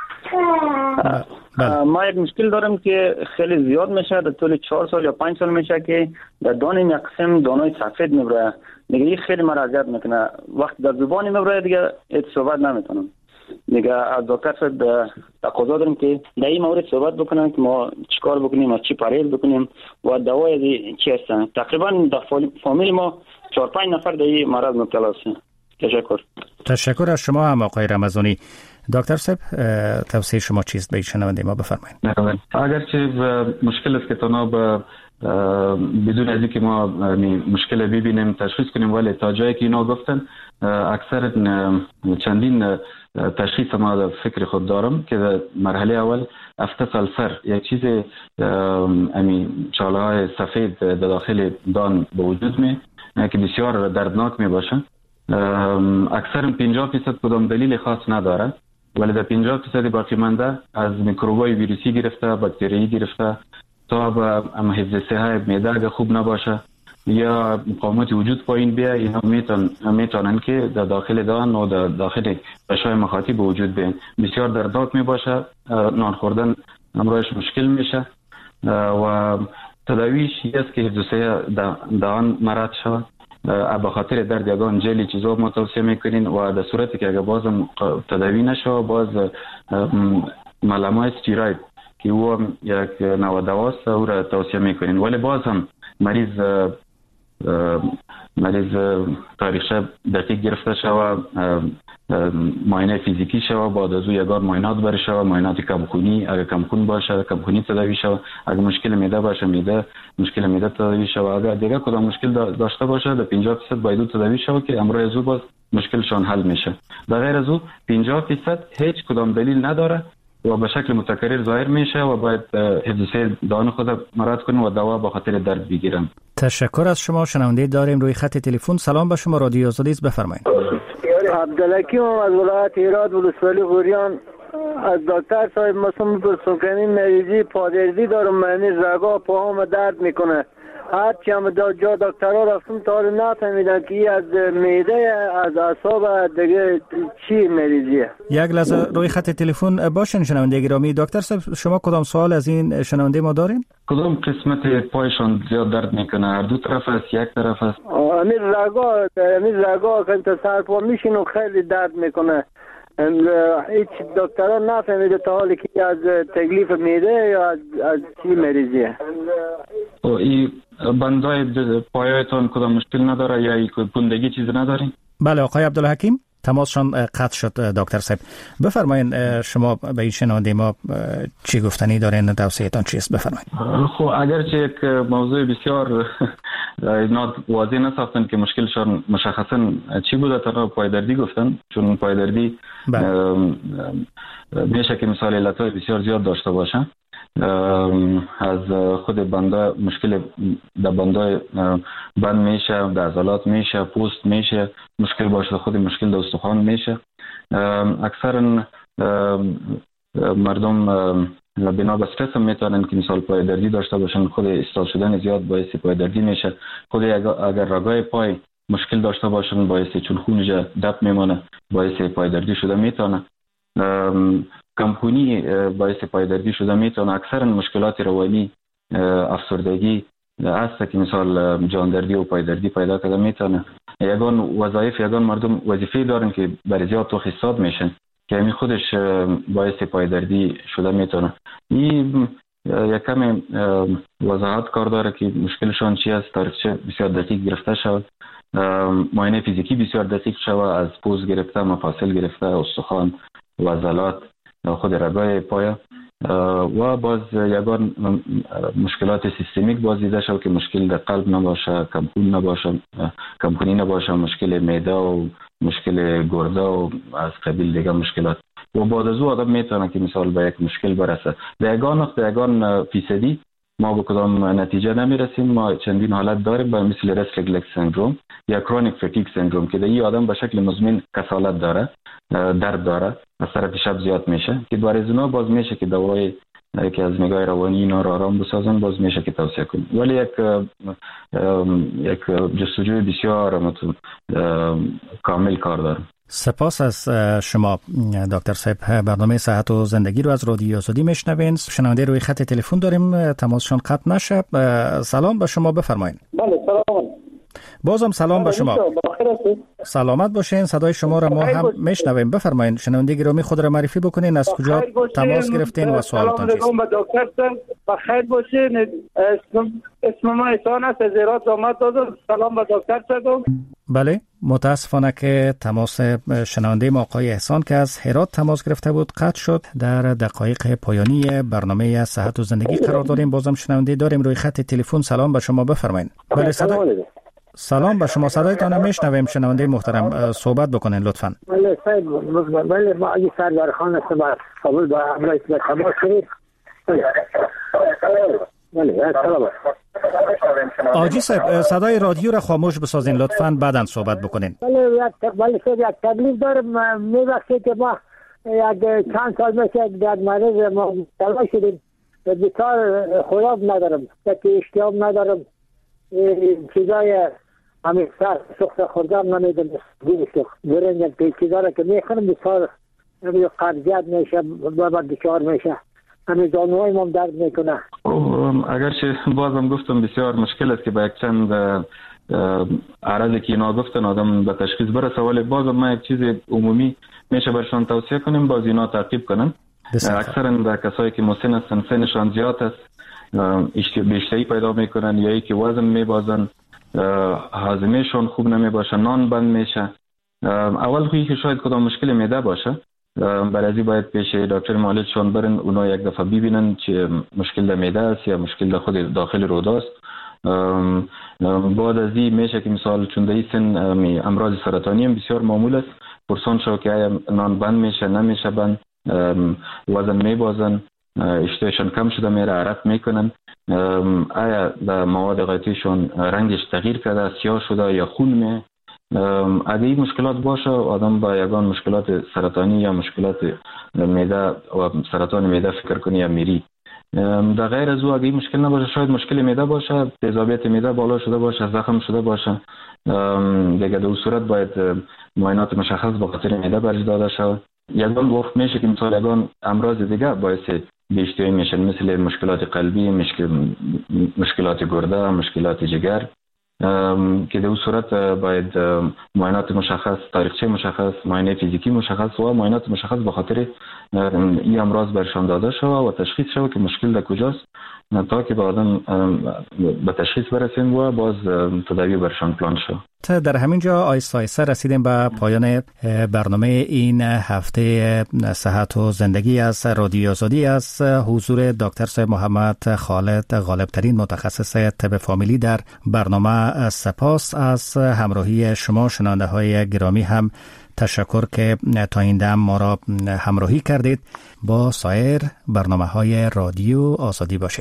ما یک مشکل دارم که خیلی زیاد میشه، در طول چهار سال یا پنج سال میشه که در دانه یک قسم دانای سفید میبره دیگه. این خیلی مرا اذیت میکنه، وقتی در زبانی میبره دیگه هیچ صحبت نمیتونم. دیگه از دکتر صاحب تقاضا داریم که در این مورد صحبت بکنن که ما چیکار بکنیم، از چی پرهیز بکنیم و دوای چی هستن. تقریبا در فامیل ما چهار پنج نفر در این مرض مبتلا هستن. تشکر. تشکر از شما هم آقای رمضانی. دکتر صاحب توصیه شما چیست به شنونده ما بفرمایید. اگرچه مشکل است که تنها بدون از اینکه ما مشکل ببینیم تشخیص کنیم، ولی تا جایی که اینا گفتن اکثر چندین تشخیص ما در فکر خود دارم که در مرحله اول هفته سال سر یک چیز امی چاله های سفید در داخل دان به وجود می که بسیار دردناک می باشه. اکثر پنجاه درصد کدام دلیل خاص نداره، ولی در پنجاه درصد باقی مانده از میکروبای ویروسی گرفته، باکتری گرفته تا به حفظ صحت معده اگه خوب نباشه یا مقاومت وجود پایین بیه، اینا میتون میتونن که در داخل دهان و در داخل غشای مخاطی به وجود بیان. بسیار دردناک می باشه، نان خوردن امروزش مشکل میشه و تداویش است که حفظ صحت دهان مرد شود. به خاطر درد یگان جلی چیزا ما توصیه میکنین و در صورتی که اگه بازم تداوی نشه باز ملامای استیروید که او یک نوع دواست او را توصیه میکنین، ولی باز هم مریض مریض تاریخچه دقیق گرفته شوه، معاینه فیزیکی شوه، بعد از او یگان معاینات بر شوه، معاینات کمخونی اگه کمخون باشه کمخونی تداوی شوه، اگه مشکل معده باشه معده مشکل معده تداوی شوه، اگه دیگه کدام مشکل داشته باشه در پنجاه درصد باید تداوی شوه که امروز از او باز مشکلشان حل میشه. در غیر از او پنجاه درصد هیچ کدام دلیل نداره و به شکل متکرر ظاهر میشه و باید حفظ صحت دهان خود مراد کنیم و دوا به خاطر درد بگیرن. تشکر از شما. شنونده داریم روی خط تلفن. سلام به شما، رادیو آزادی است، بفرمایید. عبدالحکیم از ولایت هرات ولسوالی غوریان. از دکتر صاحب مسلم بسوکنی مریضی پادردی دارم، منی رگا پاهم درد میکنه. هرچی هم دا جا دکترها رفتم تا رو نفهمیدن که ای از معده از اعصاب دیگه چی مریضیه. یک لحظه روی خط تلفن باشین شنونده گرامی. دکتر صاحب شما کدام سوال از این شنونده ما داریم؟ کدام قسمت پایشان زیاد درد میکنه؟ هر دو طرف است یک طرف است؟ امیر رگا امیر رگا که تا سر پا میشینه خیلی درد میکنه. هیچ دکترها نفهمیده تا حالی که از تکلیف معده یا از از چی مریضیه. او این بندای پایتون کدام مشکل نداره یا ای پوندگی چیز ندارین؟ بله آقای عبدالحکیم تماسشان قطع شد. دکتر صاحب بفرمایید شما به این شنونده ما چی گفتنی دارین، توصیه‌تان چیست؟ بفرمایید. خب اگرچه یک موضوع بسیار واضح نساختن که مشکلشان مشخصا چی بوده، تا پایدردی گفتن، چون پایدردی میشه که مثال علتهای بسیار زیاد داشته باشه. از خود بنده مشکل در بنده بند میشه، در عضلات میشه، پوست میشه مشکل باشه، خود مشکل در استخوان میشه. اکثرا مردم بنا به استرس هم میتونن که مثال پایدردی داشته باشن، خود استال شدن زیاد باعث پایدردی میشه. خود اگر رگای پای مشکل داشته باشن باعث چون خونش دب میمونه باعث پایدردی شده میتونه. کمخونی باعث پایدردی شده میتونه. اکثرا مشکلات روانی افسردگی است که مثال جاندردی و پایدردی پیدا کرده میتونه. یگان وظایف یگان مردم وظیفه دارن که برای زیاد تو حساب میشن که همین خودش باعث پایدردی شده میتونه. این یک کم وضاحت کار داره که مشکلشان چی است، تاریخچه بسیار دقیق گرفته شود، معاینه فیزیکی بسیار دقیق شود، از پوست گرفته، مفاصل گرفته، استخوان و عضلات، خود رگای پای و باز یگان مشکلات سیستمیک باز دیده شد که مشکل در قلب نباشه، کمخون نباشه، کمخونی نباشه، مشکل معده و مشکل گرده و از قبیل دیگه مشکلات. و بعد از او آدم میتونه که مثال به یک مشکل برسه. در یگان وقت یگان فیصدی ما به کدام نتیجه نمیرسیم. ما چندین حالت داریم به مثل رست ریفلکس سندروم یا کرونیک فتیگ سندروم که در این آدم به شکل مزمن کسالت داره، درد داره، از طرف شب زیاد میشه که برای زنا باز میشه که دوای که از نگاه روانی اینا رو آرام بسازن باز میشه که توصیه کنیم. ولی یک یک جستجوی بسیار کامل کار داره. سپاس از شما دکتر صاحب. برنامه صحت و زندگی رو از رادیو آزادی میشنوین. شنونده روی خط تلفن داریم، تماسشون قطع نشه. سلام به شما، بفرمایید. بله سلام. بازم سلام به شما. با بخیر هستید؟ سلامت باشین. صدای شما را ما هم میشنویم. بفرمایید شنونده گرامی خود را معرفی بکنین، از کجا تماس گرفتین و سوالتان چیست؟ سلام علیکم دکتر، بخیر باشین. اسم اسم ما احسان است، از ایران آمد دادم. سلام به دکتر صدام. بله، متاسفانه که تماس شنونده ما آقای احسان که از هرات تماس گرفته بود قطع شد. در دقایق پایانی برنامه صحت و زندگی قرار داریم. بازم شنونده داریم روی خط تلفن. سلام به شما، بفرمایید. بله صدا سلام به شما، صدایتان را میشنویم. شنونده محترم صحبت بکنین لطفاً. بله صاحب، بله ما علی سردار خان هستم از کابل با امروز به تماس شدید. بله سلام. آجی صاحب صدای رادیو را خاموش بسازین لطفاً، بعداً صحبت بکنین. بله بله صاحب، یک تکلیف دارم. می‌بخشید که ما یک چند سال میشه در مریض ما مبتلا شدیم. بیکار خوراک ندارم، که اشتیاق ندارم، چیزای همین سر سخت خوردم نمیدم. برنج که چیزا را که میخورم بسیار قرضیت میشه و بیکار میشه. همین زانوهای ما درد میکنه. اگرچه بازم گفتم بسیار مشکل است که با یک چند عرضی که اینا گفتن آدم به تشخیص برسه، ولی بازم ما یک چیز عمومی میشه برشان توصیه کنیم باز اینا تعقیب کنن. اکثرا در کسایی که مسن هستن سنشان زیاد است، بیشتری پیدا میکنن یا ای که وزن میبازن، هاضمهشون خوب نمیباشه، نان بند میشه. اول خویی که شاید کدام مشکل معده باشه، برای باید پیش دکتر معالجشون برن، اونا یک دفعه ببینن چه مشکل در معده است یا مشکل در خود داخل روده است. بعد از این میشه که مثال چون در این سن امراض سرطانی هم بسیار معمول است، پرسان شو که آیا نان بند میشه نمیشه بند، وزن میبازن، اشتهایشون کم شده میره، عرق میکنن، آیا در مواد غذاییشون رنگش تغییر کرده، سیاه شده یا خون می. اگه این مشکلات باشه آدم با یگان مشکلات سرطانی یا مشکلات معده و سرطان معده فکر کنه یا میری. در غیر از او اگه این مشکل نباشه، شاید مشکل معده باشه، تیزابیت معده بالا شده باشه، زخم شده باشه، دیگه در اون صورت باید معاینات مشخص به خاطر معده برش داده شود. یگان وقت میشه که مثلا یگان امراض دیگه باعث بیشتری میشن، مثل مشکلات قلبی، مشکل مشکلات گرده، مشکلات جگر، که در اون صورت باید معاینات مشخص، تاریخچه مشخص، معاینه فیزیکی مشخص و معاینات مشخص به خاطر این امراض برشان داده شود و تشخیص شود که مشکل در کجاست، تا که به آدم به تشخیص برسیم و باز تداوی برشان پلان شود. در همین جا آیسته آیسته رسیدیم به پایان برنامه این هفته صحت و زندگی از رادیو آزادی. از حضور دکتر صاحب محمد خالد غالبترین متخصص طب فامیلی در برنامه سپاس. از همراهی شما شنونده های گرامی هم تشکر که تا این دم ما را همراهی کردید. با سایر برنامه های رادیو آزادی باشین.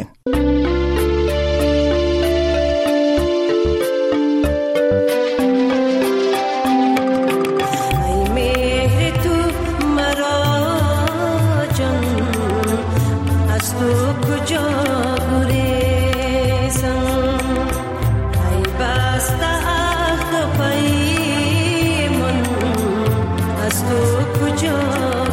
As tu kujo